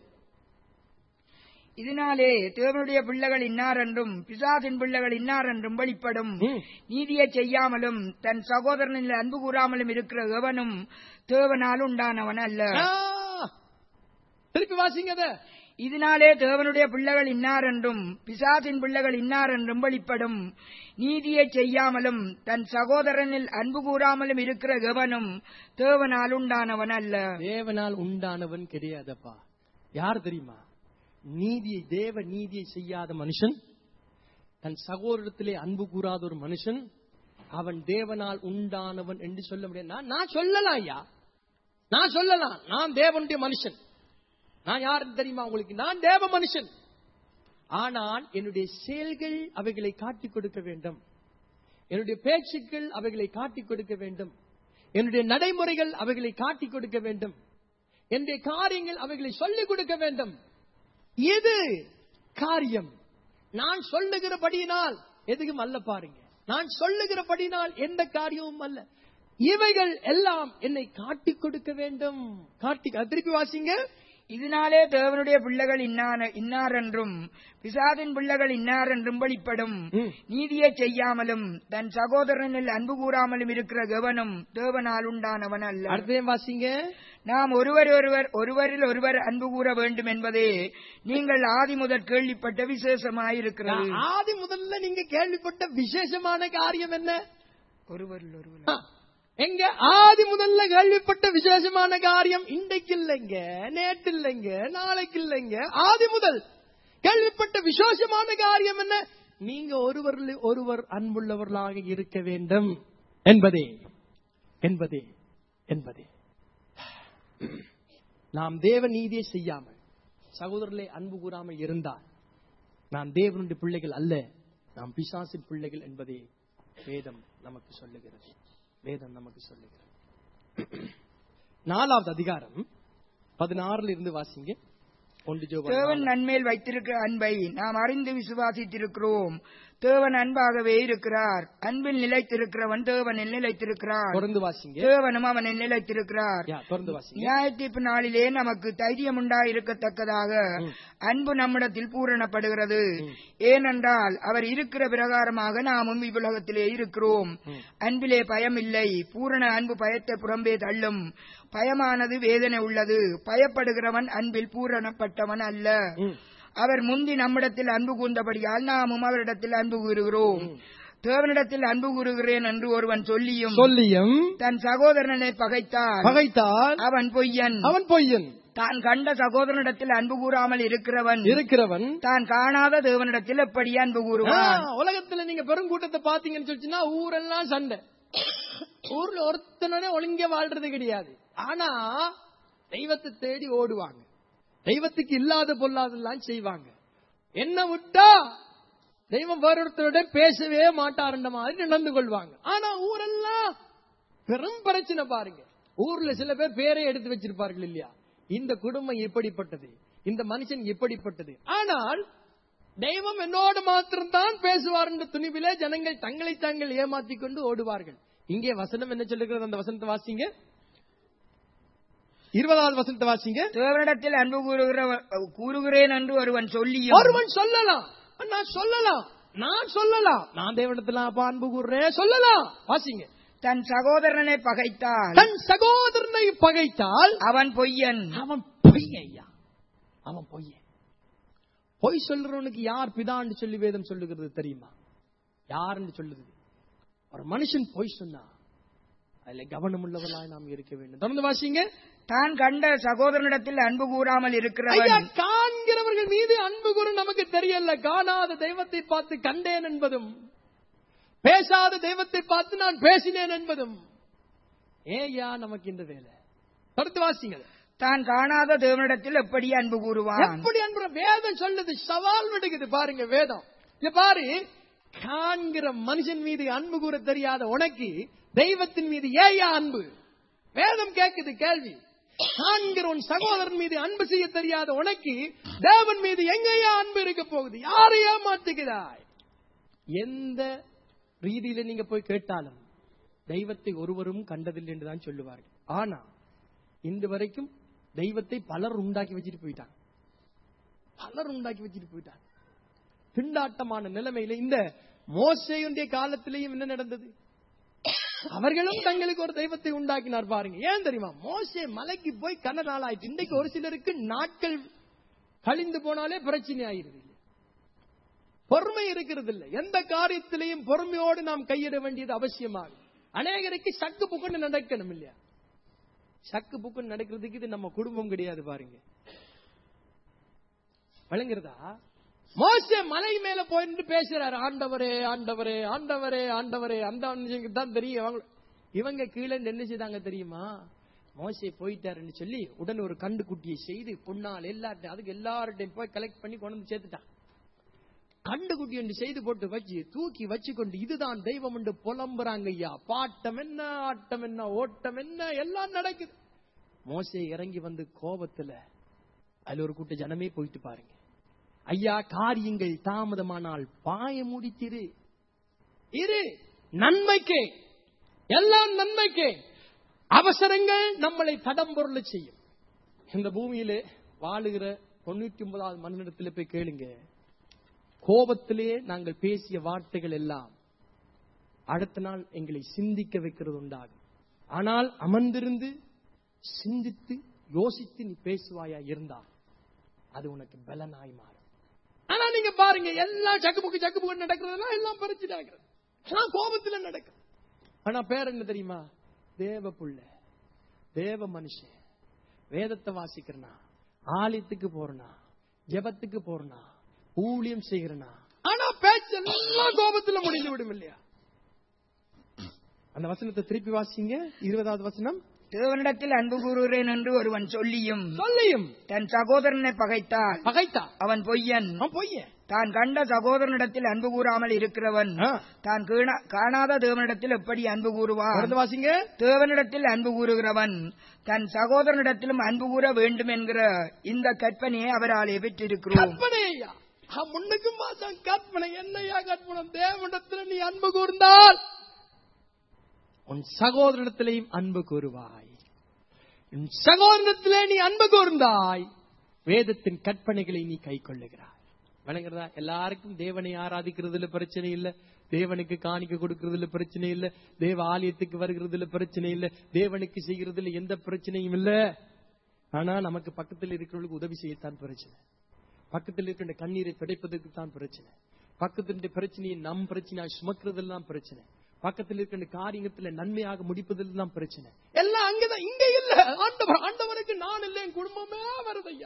இதனாலே தேவனுடைய பிள்ளைகள் இன்னார் என்றும் பிசாசின் பிள்ளைகள் இன்னார் என்றும் வெளிப்படும். நீதியை செய்யாமலும் தன் சகோதரனில் அன்பு கூறாமலும் இருக்கிற எவனும் தேவனால் உண்டானவன் அல்ல. திருப்பி வாசிங்க. இதனாலே தேவனுடைய பிள்ளைகள் இன்னார் என்றும் பிசாசின் பிள்ளைகள் இன்னார் என்றும் வெளிப்படும். நீதியை செய்யாமலும் தன் சகோதரனில் அன்பு கூறாமலும் இருக்கிற எவனும் தேவனால் உண்டானவன் அல்ல. தேவனால் உண்டானவன் கிடையாதப்பா. யார் தெரியுமா? நீதியை, தேவ நீதியை செய்யாத மனுஷன், தன் சகோதரத்திலே அன்பு கூறாத ஒரு மனுஷன், அவன் தேவனால் உண்டானவன் என்று சொல்ல முடியாது. நான் சொல்லலாம் ஐயா, நான் சொல்லலாம், நான் தேவனுடைய மனுஷன். நான் யாருன்னு தெரியுமா உங்களுக்கு? நான் தேவ மனுஷன். ஆனால் என்னுடைய செயல்கள் அவைகளை காட்டிக் கொடுக்க வேண்டும், என்னுடைய பேச்சுக்கள் அவைகளை காட்டிக் கொடுக்க வேண்டும், என்னுடைய நடைமுறைகள் அவைகளை காட்டிக் கொடுக்க வேண்டும், என்னுடைய காரியங்கள் அவைகளை சொல்லிக் கொடுக்க வேண்டும். எது காரியம்? நான் சொல்லுகிறபடியினால் எதுவும் அல்ல பாருங்க, நான் சொல்லுகிறபடியினால் எந்த காரியமும் அல்ல. இவைகள் எல்லாம் என்னை காட்டிக் கொடுக்க வேண்டும். திருப்பி வாசிங்க. இதனாலே தேவனுடைய பிள்ளைகள் இன்னார் என்றும் பிசாசின் பிள்ளைகள் இன்னார் என்றும் வெளிப்படும். நீதியை செய்யாமலும் தன் சகோதரனில் அன்பு கூறாமலும் இருக்கிற எவனும் தேவனால் உண்டானவன் அல்ல. அடுத்தேன் வாசிங்க. நாம் ஒருவரில் ஒருவர் அன்பு கூற வேண்டும் என்பதே நீங்கள் ஆதி முதல் கேள்விப்பட்ட விசேஷமாயிருக்கிறது. ஆதி முதல்ல நீங்க கேள்விப்பட்ட விசேஷமான காரியம் என்ன? ஒருவரில் ஒருவர். எங்க ஆதி முதல்ல கேள்விப்பட்ட விசேஷமான காரியம் இன்றைக்கு இல்லைங்க, நேற்று இல்லைங்க, நாளைக்கு இல்லைங்க. ஆதி முதல் கேள்விப்பட்ட விசேஷமான காரியம் என்ன? நீங்க ஒருவரில் ஒருவர் அன்புள்ளவர்களாக இருக்க வேண்டும் என்பதே என்பதே என்பதே. நாம் தேவ நீதியை செய்யாமல் சகோதரர்களை அன்பு கூறாமல் இருந்தால் நாம் தேவனுடைய பிள்ளைகள் அல்ல, நாம் பிசாசின் பிள்ளைகள் என்பதே வேதம் நமக்கு சொல்லுகிறது. வேதம் நமக்கு சொல்லுகிறது. 4வது அதிகாரம் 16 இருந்து வாசிங்க. தேவன் நன்மேல் வைத்திருக்கிற அன்பை நாம் அறிந்து விசுவாசித்திருக்கிறோம். தேவன் அன்பாகவே இருக்கிறார். அன்பில் நிலைத்திருக்கிறவன் தேவனில் நிலைத்திருக்கிறார். தொடர்ந்து வாசிங்க. தேவனும் அவனில் நிலைத்திருக்கிறார். தொடர்ந்து வாசிங்க. நியாயத்தீர்ப்பு நாளிலே நமக்கு தைரியம் உண்டாயிருக்கத்தக்கதாக அன்பு நம்மிடத்தில் பூரணப்படுகிறது. ஏனென்றால் அவர் இருக்கிற பிரகாரமாக நாமும் இவ்வுலகத்திலே இருக்கிறோம். அன்பிலே பயம் இல்லை. பூரண அன்பு பயத்தை புறம்பே தள்ளும். பயமானது வேதனை உள்ளது. பயப்படுகிறவன் அன்பில் பூரணப்பட்டவன் அல்ல. அவர் முந்தி நம்மிடத்தில் அன்பு கூர்ந்தபடியால் நாமும் அவரிடத்தில் அன்பு கூறுகிறோம். தேவனிடத்தில் அன்பு கூறுகிறேன் என்று ஒருவன் சொல்லியும் தன் சகோதரனை பகைத்தால் அவன் பொய்யன். தான் கண்ட சகோதரனிடத்தில் அன்பு கூறாமல் இருக்கிறவன் தான் காணாத தேவனிடத்தில் எப்படி அன்பு கூறுவான்? உலகத்துல நீங்க பெருங்கூட்டத்தை பாத்தீங்கன்னு சொல்லிச்சுன்னா ஊரெல்லாம் சண்டை. ஊர்ல ஒருத்தனே ஒழுங்க வாழ்றது கிடையாது. ஆனா தெய்வத்தை தேடி ஓடுவாங்க, தெய்வத்துக்கு இல்லாத பொல்லாதெல்லாம் செய்வாங்க. என்ன விட்டா தெய்வம் வேறொருத்தரோட பேசவே மாட்டாருன்ற மாதிரி நடந்து கொள்வாங்க. ஆனா ஊரெல்லாம் பெரும் பிரச்சனை பாருங்க. ஊர்ல சில பேர் பேரை எடுத்து வச்சிருப்பார்கள் இல்லையா, இந்த குடும்பம் எப்படிப்பட்டது, இந்த மனுஷன் எப்படிப்பட்டது. ஆனால் தெய்வம் என்னோடு மாத்திரம்தான் பேசுவார் என்ற துணிவிலே ஜனங்கள் தங்களை தாங்கள் ஏமாற்றிக் கொண்டு ஓடுவார்கள். இங்கே வசனம் என்ன சொல்லுகிறது? அந்த வசனத்தை வாசிங்க, 20வது வசனத்தை வாசிங்க. தேவனிடத்தில் அன்பு கூறுகிறேன் என்று ஒருவன் சொல்லலாம், நான் சொல்லலாம், நான் தேவனிடத்தில் அன்பு கூறுறேன் சொல்லலாம். வாசிங்க. தன் சகோதரனை பகைத்தால் அவன் பொய்யன். அவன் பொய்யன். பொய் சொல்றவனுக்கு யார் பிதான்னு சொல்லி வேதம் சொல்லுகிறது தெரியுமா? யாருன்னு சொல்லுது? ஒரு மனுஷன் பொய் சொன்னா அதுல கவனம் உள்ளவர்களாய் நாம் இருக்க வேண்டும். தொடர்ந்து வாசிங்க. தான் கண்ட சகோதரனிடத்தில் அன்பு கூறாமல் இருக்கிறவன். காண்கிறவர்கள் மீது அன்பு கூற நமக்கு தெரியல. காணாத தெய்வத்தை பார்த்து கண்டேன் என்பதும், பேசாத தெய்வத்தை பார்த்து நான் பேசினேன் என்பதும் ஏயா நமக்கு இந்த வேலை? தொடர்ந்து வாசிங்க. தான் காணாத தேவனிடத்தில் எப்படி அன்பு கூறுவான்? எப்படி அன்பு? வேதம் சொல்லுது, சவால் விடுக்குது பாருங்க வேதம். பாரு, காண்கிற மனுஷன் மீது அன்பு கூற தெரியாத உனக்கு தெய்வத்தின் மீது ஏயா அன்பு? வேதம் கேட்குது கேள்வி. காண்கிற உன் சகோதரன் மீது அன்பு செய்ய தெரியாத உனக்கு தேவன் மீது எங்கேயா அன்பு இருக்க போகுது? யாரையா மாத்துகிறாய்? எந்த ரீதியில நீங்க போய் கேட்டாலும் தெய்வத்தை ஒருவரும் கண்டதில்லை என்றுதான் சொல்லுவார்கள். ஆனா இந்த வரைக்கும் தெய்வத்தை பலர் உண்டாக்கி வச்சுட்டு போயிட்டாங்க. திண்டாட்டமான நிலைமையில இந்த மோசேயுடைய காலத்திலேயும் என்ன நடந்தது? அவர்களும் தங்களுக்கு ஒரு தெய்வத்தை உண்டாக்கினார் பாருங்க. ஏன் தெரியுமா? மோசே மலைக்கு போய் கன நாள் ஆயிடுச்சு. இன்றைக்கு ஒரு சிலருக்கு நாட்கள் கழிந்து போனாலே பிரச்சனை ஆயிருது. பொறுமை இருக்கிறது இல்லை. எந்த காரியத்திலையும் பொறுமையோடு நாம் கையிட வேண்டியது அவசியமாகும். அநேகருக்கு சக்கு புக்குன்னு நடக்கணும் இல்லையா? சக்கு புக்குன்னு நடக்கிறதுக்கு இது நம்ம குடும்பம் கிடையாது பாருங்க. வழங்குறதா? மோசே மலை மேல போயிட்டு பேசுறாரு, ஆண்டவரே ஆண்டவரே ஆண்டவரே ஆண்டவரே. அந்த தான் தெரியும். இவங்க கீழே என்ன செய்தாங்க தெரியுமா? மோசே போயிட்டாருன்னு சொல்லி உடனே ஒரு கண்டு குட்டியை செய்து பொன்னால் எல்லார்ட்டையும், அதுக்கு எல்லார்ட்டையும் போய் கலெக்ட் பண்ணி கொண்டு வந்து சேர்த்துட்டான். கண்டு குட்டி என்று செய்து போட்டு வச்சு தூக்கி வச்சு கொண்டு இதுதான் தெய்வம் என்று புலம்புறாங்க. ஐயா, பாட்டம் என்ன, ஆட்டம் என்ன, ஓட்டம் என்ன, எல்லாம் நடக்குது. மோசே இறங்கி வந்து கோபத்துல அதுல ஒரு கூட்ட ஜனமே போயிட்டு பாருங்க. ஐயா, காரியங்கள் தாமதமானால் பாய முடித்திரு, இரு, நன்மைக்கு, எல்லாம் நன்மைக்கு. அவசரங்கள் நம்மளை தடம்பொருள செய்யும். இந்த பூமியிலே வாழுகிற 99வது மனிதனிடத்தில் போய் கேளுங்க. கோபத்திலே நாங்கள் பேசிய வார்த்தைகள் எல்லாம் அடுத்த நாள் எங்களை சிந்திக்க வைக்கிறது உண்டாகும். ஆனால் அமர்ந்திருந்து சிந்தித்து யோசித்து நீ பேசுவாயா இருந்தா அது உனக்கு பலனாய் மாறும். ஆனா நீங்க பாருங்க, எல்லாம் சக்குமுக்கு நடக்கிறதெல்லாம் எல்லாம் பறிச்சுட்டு ஆகிறது. கோபத்துல நடக்கும். ஆனா பேர் என்ன தெரியுமா? தேவ புள்ள, தேவ மனுஷன், வேதத்தை வாசிக்கிறனா, ஆலயத்துக்கு போறனா, ஜெபத்துக்கு போறனா, ஊழியம் செய்கிறனா. ஆனா பேச்செல்லாம் கோபத்துல முடிந்து விடும் இல்லையா? அந்த வசனத்தை திருப்பி வாசிங்க. 20வது வசனம். தேவனிடத்தில் அன்பு கூறுகிறேன் என்று ஒருவன் சொல்லியும் தன் சகோதரனை பகைத்தால் அவன் பொய்யன். தான் கண்ட சகோதரனிடத்தில் அன்பு கூறாமல் இருக்கிறவன் தான் காணாத தேவனிடத்தில் எப்படி அன்பு கூறுவான்? தேவனிடத்தில் அன்பு கூறுகிறவன் தன் சகோதரனிடத்திலும் அன்பு கூற வேண்டும் என்கிற இந்த கற்பனையை அவரால் பெற்றிருக்கிறோம். முன்னுக்கு மாசம் கற்பனை என்னையா கற்பனை? தேவனிடத்தில் நீ அன்பு கூர்ந்தால் உன் சகோதரத்திலேயும் அன்பு கூறுவாய். உன் சகோதரத்திலே நீ அன்பு கூர்ந்தாய் வேதத்தின் கற்பனைகளை நீ கை கொள்ளுகிறாய். வணங்குறதா? எல்லாருக்கும் தேவனை ஆராதிக்கிறதுல பிரச்சனை இல்ல, தேவனுக்கு காணிக்க கொடுக்கறதுல பிரச்சனை இல்ல, தேவ ஆலயத்துக்கு வருகிறதுல பிரச்சனை இல்ல, தேவனுக்கு செய்கிறதுல எந்த பிரச்சனையும் இல்ல. ஆனா நமக்கு பக்கத்தில் இருக்கிறவங்களுக்கு உதவி செய்யத்தான் பிரச்சனை. பக்கத்தில் இருக்கின்ற கண்ணீரை துடைப்பதற்கு தான் பிரச்சனை. பக்கத்தின் பிரச்சனையை நம் பிரச்சனையாக சுமக்கிறதெல்லாம் பிரச்சனை. பக்கத்தில் இருக்கின்ற காரியத்துல நன்மையாக முடிப்பதில் தான் பிரச்சனை. எல்லாம் அங்கதான், இங்க இல்ல. ஆண்டவருக்கு நான் இல்லை, என் குடும்பமே வருதையா.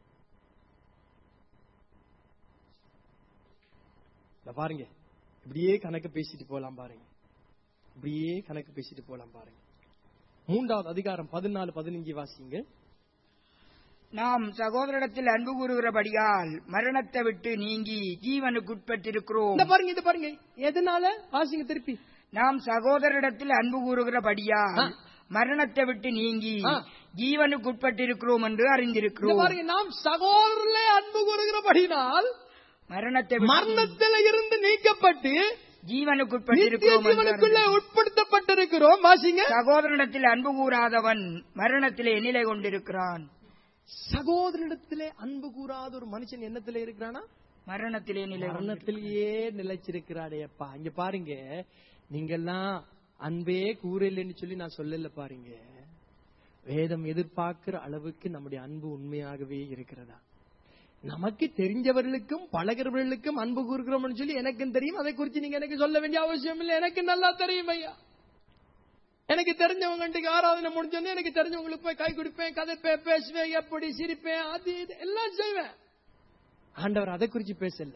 பாருங்க, இப்படியே கணக்கு பேசிட்டு போலாம் பாருங்க, இப்படியே கணக்கு பேசிட்டு போலாம் பாருங்க. 3வது அதிகாரம் 14-15 வாசிங்க. நாம் சகோதரிடத்தில் அன்பு கூறுகிறபடியால் மரணத்தை விட்டு நீங்கி ஜீவனுக்குட்பட்டிருக்கிறோம். இந்த பாருங்க எதனால வாசிங்க திருப்பி. நாம் சகோதரிடத்தில் அன்பு கூறுகிறபடியால் மரணத்தை விட்டு நீங்கி ஜீவனுக்குட்பட்டிருக்கிறோம் என்று அறிந்திருக்கிறோம். பாருங்க, நாம் சகோதரர்களே அன்பு கூறுகிறபடினால் மரணத்தில் இருந்து நீக்கப்பட்டு ஜீவனுக்குள்ளே உட்படுத்தப்பட்டிருக்கிறோம். வாசிங்க. சகோதரனிடத்தில் அன்பு கூறாதவன் மரணத்திலே நிலை கொண்டிருக்கிறான். சகோதரனிடத்திலே அன்பு கூறாத ஒரு மனுஷன் என்னத்திலே இருக்கிறானா? மரணத்திலேயே நிலைச்சிருக்கிறாடேப்பா. இங்க பாருங்க, நீங்கெல்லாம் அன்பே கூறலன்னு சொல்லி நான் சொல்லல. பாருங்க, வேதம் எதிர்பார்க்கிற அளவுக்கு நம்முடைய அன்பு உண்மையாகவே இருக்கிறதா? நமக்கு தெரிஞ்சவர்களுக்கும் பழகிறவர்களுக்கும் அன்பு கூறுகிறோம்னு சொல்லி எனக்கும் தெரியும். அதை குறித்து நீங்க எனக்கு சொல்ல வேண்டிய அவசியம் இல்லை. எனக்கு நல்லா தெரியும் ஐயா. எனக்கு தெரிஞ்சவங்க ஆராதனை முடிஞ்சோன்னு எனக்கு தெரிஞ்சவங்களுக்கு போய் கை கொடுப்பேன், கதைப்பேன், பேசுவேன், எப்படி சிரிப்பேன், அது இது எல்லாம் செய்வேன். ஆண்டவர் அதை குறிச்சு பேசல.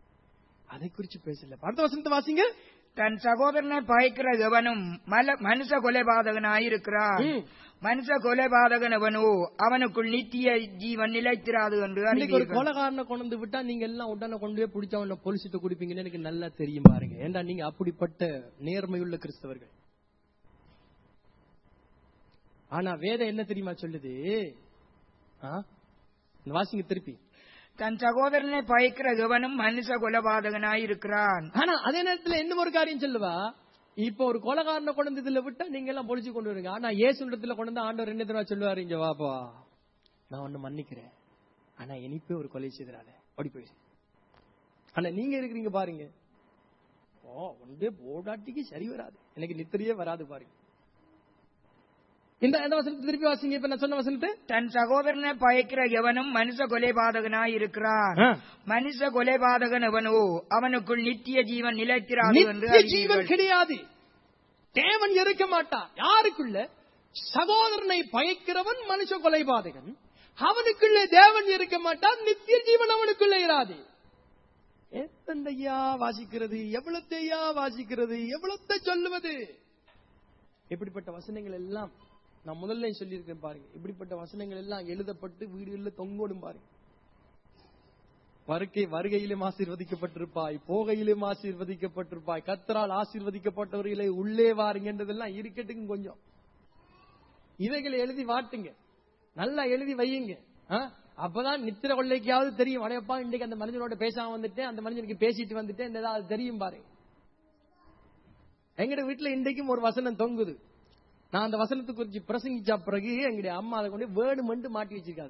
அடுத்த வசனத்தை வாசிங்க. தன் சகோதரனை பகைக்கிற எவனும் மனுஷ கொலைபாதகனாயிருக்கிறான். மனுஷ கொலைபாதகன் எவனோ அவனுக்குள் நித்திய ஜீவன் நிலைத்திராது என்று. ஒரு கொலைகாரனை கொண்டு விட்டா நீங்க எல்லாம் உடனே கொண்டு போய் பிடிச்சவன போலீஸ்கிட்ட குடிப்பீங்கன்னு எனக்கு நல்லா தெரியும். பாருங்க, ஏண்டா நீங்க அப்படிப்பட்ட நேர்மையுள்ள கிறிஸ்தவர்கள். ஆனா வேதம் என்ன தெரியுமா சொல்லுது? வாசிங்க திருப்பி. தன் சகோதரனை பகைக்கிற எவனும் மனுஷ கொலைபாதகனாயிருக்கிறான். ஆனா அதே நேரத்தில் என்ன ஒரு காரியம் சொல்லுவா, இப்ப ஒரு கொலைகாரனை கொண்டு இதுல விட்டா நீங்க எல்லாம் பொழிச்சு கொண்டு வருங்க. ஆனா இயேசு இடத்துல கொண்டு ஆண்டவர் என்ன தெரியுமா சொல்லுவாரு? இங்க வாப்பா, நான் ஒண்ணு மன்னிக்கிறேன், ஆனா இனிப்பே ஒரு கொலை செய்தால ஓடி போயிடு. ஆனா நீங்க இருக்கிறீங்க பாருங்க, ஒன்றே போடாட்டிக்கு சரி வராது, எனக்கு நித்திரையே வராது பாருங்க. இந்த வசனத்தை திருப்பி வாசிங்க. இப்ப நான் சொன்ன வசனத்தை. தன் சகோதரனை பகைக்கிற எவனும் மனுஷ கொலைபாதகனாய் இருக்கிறான். மனுஷ கொலைபாதகன் எவனோ அவனுக்குள் நித்திய ஜீவன் நிலைத்திராது என்று. ஜீவன் கிடையாது, தேவன் இருக்க மாட்டார் யாருக்குள்ள? சகோதரனை பகைக்கிறவன் மனுஷ கொலைபாதகன், அவனுக்குள்ளே தேவன் இருக்க மாட்டார், நித்திய ஜீவன் அவனுக்குள்ளே இராது. எத்தந்தையா வாசிக்கிறது, எவ்வளத்தையா வாசிக்கிறது, எவ்வளத்தை சொல்லுவது? எப்படிப்பட்ட வசனங்கள் எல்லாம் நான் முதல்ல சொல்லியிருக்கேன் பாருங்க. இப்படிப்பட்ட வசனங்கள் எல்லாம் எழுதப்பட்டு வீடுகளில் தொங்கோடும் பாருங்க. வருகையிலும் ஆசீர்வதிக்கப்பட்டிருப்பாய், போகையிலும் ஆசீர்வதிக்கப்பட்டிருப்பாய், கர்த்தரால் ஆசீர்வதிக்கப்பட்டவர்களை உள்ளே வாருங்கன்றதெல்லாம் இருக்கட்டுக்கும். கொஞ்சம் இவைகளை எழுதி வாட்டுங்க, நல்லா எழுதி வையுங்க. அப்பதான் நித்திர கொள்ளைக்காவது தெரியும், அடையப்பா இன்றைக்கு அந்த மனிதனோட பேசாம வந்துட்டேன், அந்த மனிதனுக்கு பேசிட்டு வந்துட்டேன், ஏதாவது தெரியும் பாருங்க. எங்கட வீட்டுல இன்றைக்கும் ஒரு வசனம் தொங்குது. நான் அந்த வசனத்தை குறிச்சு பிரசங்கிச்ச பிறகு எங்களுடைய அம்மா அதை கொண்டு வேணுமென்று மாட்டி வச்சிருக்காது.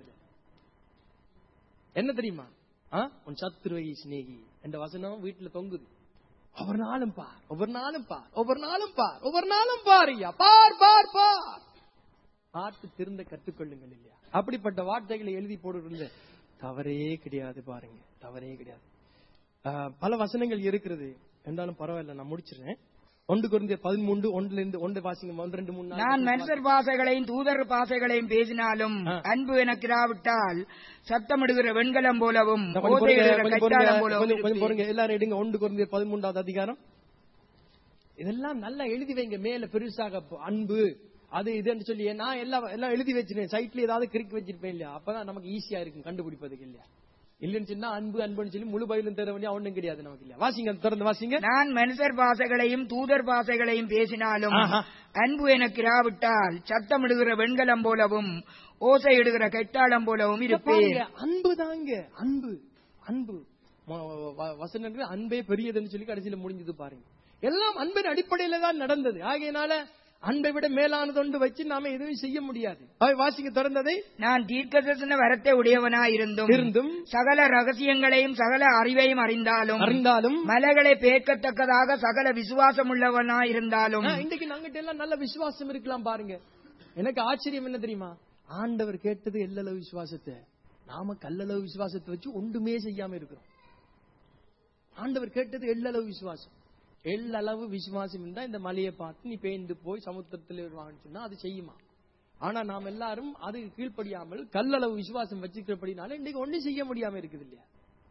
என்ன தெரியுமா? உன் சத்துருவை சிநேகி என்ற வசனம் வீட்டுல தொங்குது. ஒவ்வொரு நாளும் பார், ஒவ்வொரு நாளும் பார், ஒவ்வொரு நாளும் பார், ஒவ்வொரு நாளும் பாருயா, பார் பார் பார், பார்த்து திருந்த கற்றுக்கொள்ளுங்கள் இல்லையா? அப்படிப்பட்ட வார்த்தைகளை எழுதி போடுறது தவறே கிடையாது பாருங்க, தவறே கிடையாது. பல வசனங்கள் இருக்கிறது என்றாலும் பரவாயில்ல, நான் முடிச்சிருந்தேன். 1 கொரிந்தியர் 13:1 வாசிங்க. 1-2-3. நான் மனுஷர் பாசைகளையும் தூதர் பாசைகளையும் பேசினாலும் அன்பு எனக்கு இராவிட்டால் சத்தமிடுகிற வெண்கலம் போலவும் எல்லாரும் எடுங்க. 1 கொரிந்தியர் 13 அதிகாரம். இதெல்லாம் நல்லா எழுதி வைங்க. மேல பெருசாக அன்பு அது இதுன்னு சொல்லி நான் எல்லாம் எழுதி வச்சிருக்கேன். சைட்ல ஏதாவது கிரிக் வச்சிருப்பேன் இல்லையா? அப்பதான் நமக்கு ஈஸியா இருக்கும் கண்டுபிடிப்பதுக்கு இல்லையா? இல்லன்னு சொன்னா அன்புன்னு சொல்லி முழு பயிலும் தர வேண்டிய ஒன்றும் கிடையாது நமக்கு இல்லையா? வாசிங்க, தொடர்ந்து வாசிங்க. நான் மனுஷர் பாசைகளையும் தூதர் பாசைகளையும் பேசினாலும் அன்பு எனக்கு இராவிட்டால் சத்தமிடுகிற வெண்கலம் போலவும் ஓசையிடுகிற கெட்டாளம் போலவும் இருப்பேன். அன்பு தாங்க, அன்பு அன்பு வசனங்கள் அன்பே பெரியதுன்னு சொல்லி கடைசியில முடிஞ்சது பாருங்க. எல்லாம் அன்பின் அடிப்படையில தான் நடந்தது. ஆகையினால அன்பை விட மேலானதொன்று வச்சு நாம எதுவும் செய்ய முடியாது. வாசிங்க தொடர்ந்ததை. நான் தீர்க்கதரிசன வரத்தை உடையவனாயிருந்தும் சகல ரகசியங்களையும் சகல அறிவையும் அறிந்தாலும் மலைகளை பேர்க்கத்தக்கதாக சகல விசுவாசம் உள்ளவனாயிருந்தாலும். இன்றைக்கு நாங்கிட்ட எல்லாம் நல்ல விசுவாசம் இருக்கலாம் பாருங்க. எனக்கு ஆச்சரியம் என்ன தெரியுமா? ஆண்டவர் கேட்டது எல்லளவு விசுவாசத்தை, நாம கல்லளவு விசுவாசத்தை வச்சு ஒன்றுமே செய்யாம இருக்கிறோம். ஆண்டவர் கேட்டது எல்லளவு விசுவாசம். எல்லளவு விசுவாசம் இருந்தா இந்த மலையை பார்த்து நீ பேய்ந்து போய் சமுத்திரத்தில் வான்னு சொன்னா அது செய்யுமா? ஆனா நாம் எல்லாரும் அது கீழ்ப்படியாமல் கல்லளவு விசுவாசம் வச்சுக்கிறபடினால இன்னைக்கு ஒன்னும் செய்ய முடியாம இருக்குது இல்லையா?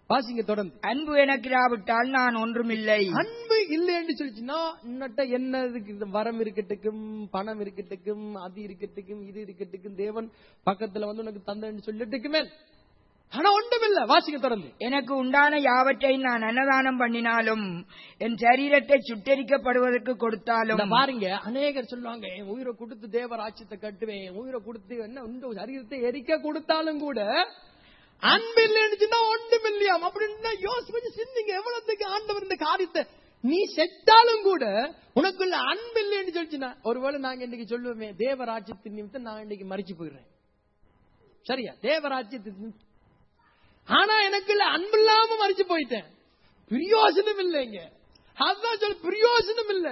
வாசிங்க தொடர்ந்து. அன்பு எனக்கு இராவிட்டால் நான் ஒன்றுமில்லை. அன்பு இல்லைன்னு சொல்லிச்சுன்னா இன்னட்ட என்ன வரம் இருக்கட்டுக்கும், பணம் இருக்கட்டுக்கும், அது இருக்கட்டுக்கும், இது இருக்கட்டுக்கும், தேவன் பக்கத்துல வந்து உனக்கு தந்தன்னு சொல்லிட்டுக்குமே, ஆனா ஒன்றுமில்லை. வாசிங்க தொடர்ந்து. எனக்கு உண்டான யாவற்றை நான் அன்னதானம் பண்ணினாலும், என் சரீரத்தை சுட்டரிக்கப்படுவதற்கு கொடுத்தாலும். பாருங்க, அநேகர் சொல்லுவாங்க, என் உயிரை கொடுத்து தேவ ராஜ்யத்தை கட்டுவேன், என் உயிரை கொடுத்து என்ன இந்த சரீரத்தை எரிக்க கொடுத்தாலும் கூட அன்பு இல்லைன்னு ஒன்றும் இல்லையாம் அப்படின்னு யோசிச்சு சிந்திங்க. எவ்வளவுக்கு ஆண்டவர் இந்த காரியத்தை, நீ செத்தாலும் கூட உனக்குள்ள அன்பு இல்லைன்னு சொல்லிச்சுன்னா, ஒருவேளை நாங்க இன்னைக்கு சொல்லுவோமே தேவராஜ்யத்தின் நிமித்தம் நான் இன்னைக்கு மறிச்சு போயிடுறேன், சரியா, தேவராஜ்யத்தின், ஆனா எனக்குள்ள அன்பு இல்லாம மறிச்சு போயிட்டேன், பிரயோஜனம் இல்லைங்க. அதான் சொல்ல, பிரயோஜனம் இல்ல.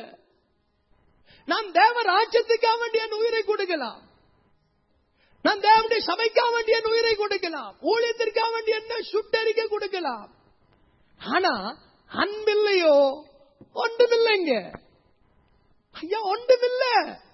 நான் தேவ ராஜ்யத்துக்காக வேண்டிய உயிரை கொடுக்கலாம், நான் தேவனுடைய சபைக்காக வேண்டிய உயிரை கொடுக்கலாம், ஊழியத்திற்காக வேண்டிய என்ன சுட்டறிக்கை கொடுக்கலாம், ஆனா அன்பில்லையோ ஒன்றுமில்லைங்க ஐயா, ஒன்றுமில்ல.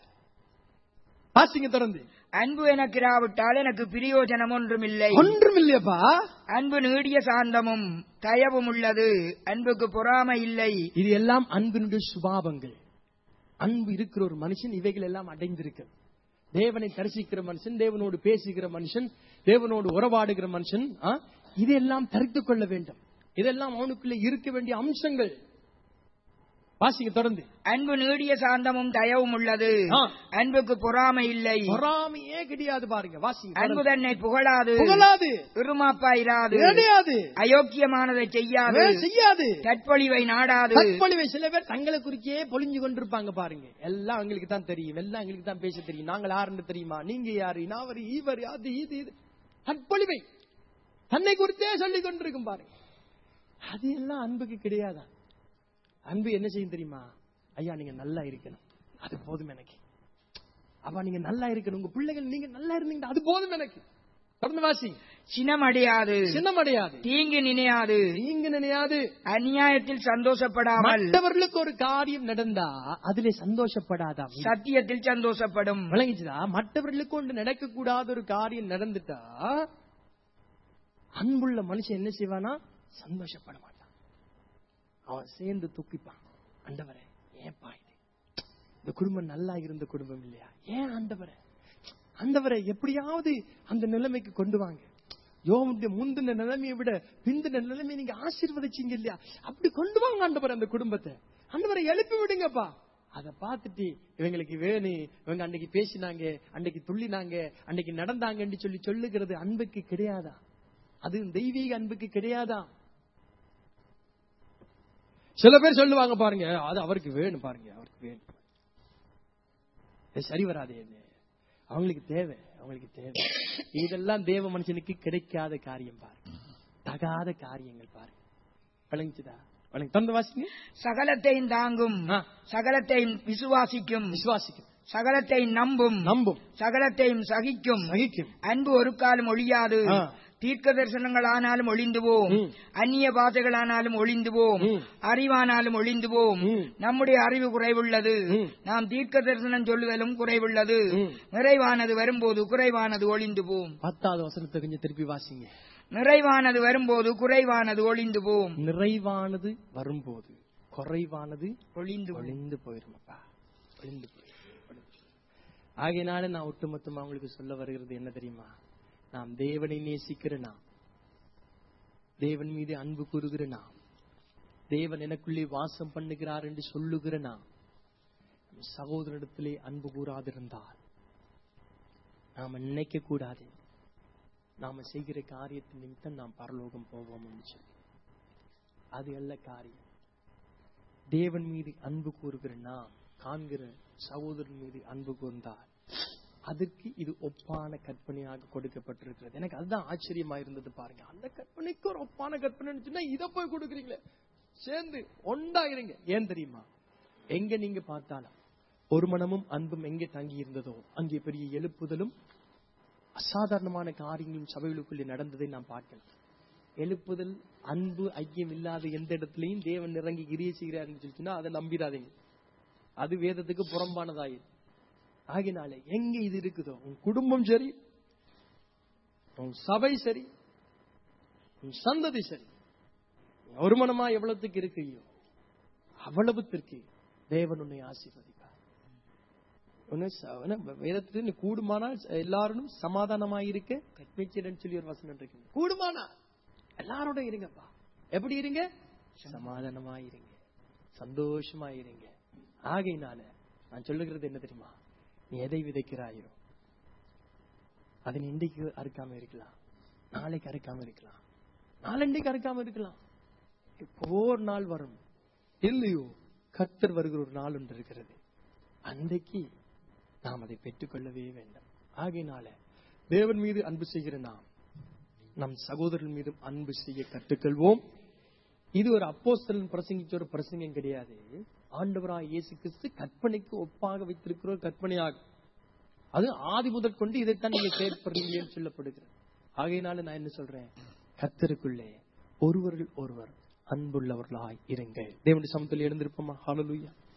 வாசிங்க தொடர்ந்து. அன்பு எனக்கு இராவிட்டால் எனக்கு பிரயோஜனம் ஒன்றுமில்லை. ஒன்றுமில்லையப்பா. அன்பு நீடிய சாந்தமும் தயவும் உள்ளது, அன்புக்கு பொறாமை இல்லை. இது எல்லாம் அன்பினுடைய சுபாவங்கள். அன்பு இருக்கிற ஒரு மனுஷன் இவைகள் எல்லாம் அடைந்திருக்கு. தேவனை தரிசிக்கிற மனுஷன், தேவனோடு பேசுகிற மனுஷன், தேவனோடு உறவாடுகிற மனுஷன், இதெல்லாம் தரித்துக் கொள்ள வேண்டும். இதெல்லாம் அவனுக்குள்ள இருக்க வேண்டிய அம்சங்கள். வாசிங்க தொடர்ந்து. அன்பு நீடிய சாந்தமும் தயவும் உள்ளது, அன்புக்கு பொறாமை இல்லை. பொறாமையே கிடையாது. பாருங்க, வாசிங்க. அன்பு தன்னை புகழாது, இருமாப்பா இராது, அயோக்கியமானதை செய்யாது, தற்பொழிவை நாடாது. தற்பொழிவை சில பேர் தங்களை குறிச்சே பொழிஞ்சு கொண்டிருப்பாங்க. பாருங்க, எல்லாம் எங்களுக்கு தான் தெரியும், எல்லாம் எங்களுக்கு தான் பேச தெரியும், நாங்கள் யாருன்னு தெரியுமா, நீங்க யாரு, நான் இவர், அது இது, தற்பொழிவை தன்னை குறித்தே சொல்லிக் கொண்டிருக்கும். பாருங்க, அது எல்லாம் அன்புக்கு கிடையாதா? அன்பு என்ன செய்யும் தெரியுமா? ஐயா நீங்க நல்லா இருக்கணும், அது போதும் எனக்கு. அப்ப நீங்க நல்லா இருக்கணும், உங்க பிள்ளைகள் நீங்க நல்லா இருந்தீங்க, அது போதும் எனக்கு. தொடர்ந்து வாசி. சினமடையாது, தீங்கு நினையாது, அநியாயத்தில் சந்தோஷப்படாமல். மற்றவர்களுக்கு ஒரு காரியம் நடந்தா அதிலே சந்தோஷப்படாதா, சத்தியத்தில் சந்தோஷப்படும். விளங்கிச்சுதா? மற்றவர்களுக்கு ஒன்று நடக்க கூடாத ஒரு காரியம் நடந்துட்டா அன்புள்ள மனுஷன் என்ன செய்வானா? சந்தோஷப்பட மாட்டான். அவன் சேர்ந்து துக்கிப்பான். ஆண்டவரே ஏன்பா இது, இந்த குடும்பம் நல்லா இருந்த குடும்பம் இல்லையா, ஏன் ஆண்டவரே, ஆண்டவரே எப்படியாவது அந்த நிலைமைக்கு கொண்டு வாங்க. யோபுடைய முந்தின நிலைமையை விட பிந்தின நிலைமையை நீங்க ஆசீர்வதிச்சீங்க இல்லையா, அப்படி கொண்டு வாங்க ஆண்டவரே அந்த குடும்பத்தை. ஆண்டவரை எழுப்பி விடுங்கப்பா. அதை பார்த்துட்டு இவங்களுக்கு வேணும், இவங்க அன்னைக்கு பேசினாங்க, அன்னைக்கு துள்ளினாங்க, அன்னைக்கு நடந்தாங்கன்னு சொல்லி சொல்லுகிறது அன்புக்கு கிடையாதா? அது தெய்வீக அன்புக்கு கிடையாதா? சில பேர் சொல்லுவாங்க பாருங்க, அது அவருக்கு வேணும், பாருங்க அவருக்கு வேணும், சரி வராது, அவங்களுக்கு தேவை, அவங்களுக்கு தேவை. இதெல்லாம் தேவ மனுஷனுக்கு கிடைக்காத காரியம் பாருங்க, தகாத காரியங்கள் பாருங்க. விளங்குச்சுதா? தந்து வாசிங்க. சகலத்தையும் தாங்கும், சகலத்தையும் விசுவாசிக்கும், சகலத்தை நம்பும், சகலத்தையும் சகிக்கும். அன்பு ஒரு காலம் ஒழியாது. தீர்க்க தரிசனங்கள் ஆனாலும் ஒளிந்து போம், அந்நிய பாதைகளானாலும் ஒளிந்து போம், அறிவானாலும் ஒளிந்து போம். நம்முடைய அறிவு குறைவுள்ளது, நாம் தீர்க்க தரிசனம் சொல்லுதலும் குறைவுள்ளது. நிறைவானது வரும்போது குறைவானது ஒளிந்து போம். 10வது வசனத்தை கொஞ்சம் திருப்பி வாசிங்க. நிறைவானது வரும்போது குறைவானது ஒளிந்து போம். நிறைவானது வரும்போது குறைவானது ஒளிந்து போயிருமப்பா, ஒளிந்து போயிடும். ஆகையினால நான் ஒட்டுமொத்தமா உங்களுக்கு சொல்ல வருகிறது என்ன தெரியுமா? நாம் தேவனை நேசிக்கிற நாம், தேவன் மீது அன்பு கூறுகிற நாம், தேவன் எனக்குள்ளே வாசம் பண்ணுகிறார் என்று சொல்லுகிற நாம், சகோதரனிடத்திலே அன்பு கூறாதிருந்தால் நாம நினைக்க கூடாது நாம செய்கிற காரியத்தின் நிமித்தம் நாம் பரலோகம் போவோம் என்று சொல்லி. அது அல்ல காரியம். தேவன் மீது அன்பு கூறுகிற நாம் காண்கிற சகோதரன் மீது அன்பு கூர்ந்தால் அதற்கு இது ஒப்பான கற்பனையாக கொடுக்கப்பட்டிருக்கிறது. எனக்கு அதுதான் ஆச்சரியமா இருந்தது. பாருங்க, அந்த கற்பனைக்கு ஒரு ஒப்பான கற்பனை இதை போய் கொடுக்குறீங்களே, சேர்ந்து ஒன்றாகிறீங்க. ஏன் தெரியுமா? எங்க நீங்க பார்த்தாலும் ஒரு மனமும் அன்பும் எங்கே தங்கி இருந்ததோ அங்கே பெரிய எழுப்புதலும் அசாதாரணமான காரியங்களும் சபைகளுக்குள்ளே நடந்ததை நாம் பார்க்கலாம். எழுப்புதல், அன்பு, ஐக்கியம் இல்லாத எந்த இடத்துலையும் தேவன் இறங்கி கிரியை செய்கிறார் சொல்லிச்சுன்னா அதை நம்பிடாதீங்க. அது வேதத்துக்கு புறம்பானதாயிரு. ஆகினால எங்க இது இருக்குதோ, உன் குடும்பம் சரி, உன் சபை சரி, உன் சந்ததி சரி, ஒரு மனமா எவ்வளவுக்கு இருக்கையோ அவ்வளவுத்திற்கு தேவன் உன்னை ஆசீர்வதிப்பார். வேதத்தில் நீ கூடுமானால் எல்லாரும் சமாதானமாயிருக்க கற்பிக்கிறேன்னு சொல்லி ஒரு வசனம் இருக்கு. கூடுமானா எல்லாரோட இருங்கப்பா. எப்படி இருங்க? சமாதானமாயிருங்க, சந்தோஷமாயிருங்க. ஆகையினால நான் சொல்லுகிறது என்ன தெரியுமா? நீ எதை விதைக்கிறாயோ அதை இன்றைக்கு அறுக்காம இருக்கலாம், நாளைக்கு அறுக்காம இருக்கலாம், நாளண்டைக்கு அறுக்காம இருக்கலாம். ஒரு நாள் வரும் இல்லையோ, கர்த்தர் வருகிற ஒரு நாள் ஒன்று இருக்கிறது. அன்றைக்கு நாம் அதை பெற்றுக்கொள்ளவே வேண்டும். ஆகையினால தேவன் மீது அன்பு செய்கிற நாம் நம் சகோதரன் மீதும் அன்பு செய்ய கற்றுக்கொள்வோம். இது ஒரு அப்போஸ்தலன் பிரசங்கிச்ச ஒரு பிரசங்கம் கிடையாது. ஆண்டவராய் இயேசு கிறிஸ்து கற்பனைக்கு ஒப்பாக வைத்திருக்கிற ஒரு கற்பனையாகும். அது ஆதி முதற் கொண்டு இதைத்தான் நீங்க செயற்படுறீங்கன்னு சொல்லப்படுகிறது. ஆகையினால நான் என்ன சொல்றேன்? கர்த்தருக்குள்ளே ஒருவர் அன்புள்ளவர்களாய் இருங்கள். தேவனுடைய சமூகத்தில் எழுந்திருப்போமா? ஹல்லேலூயா.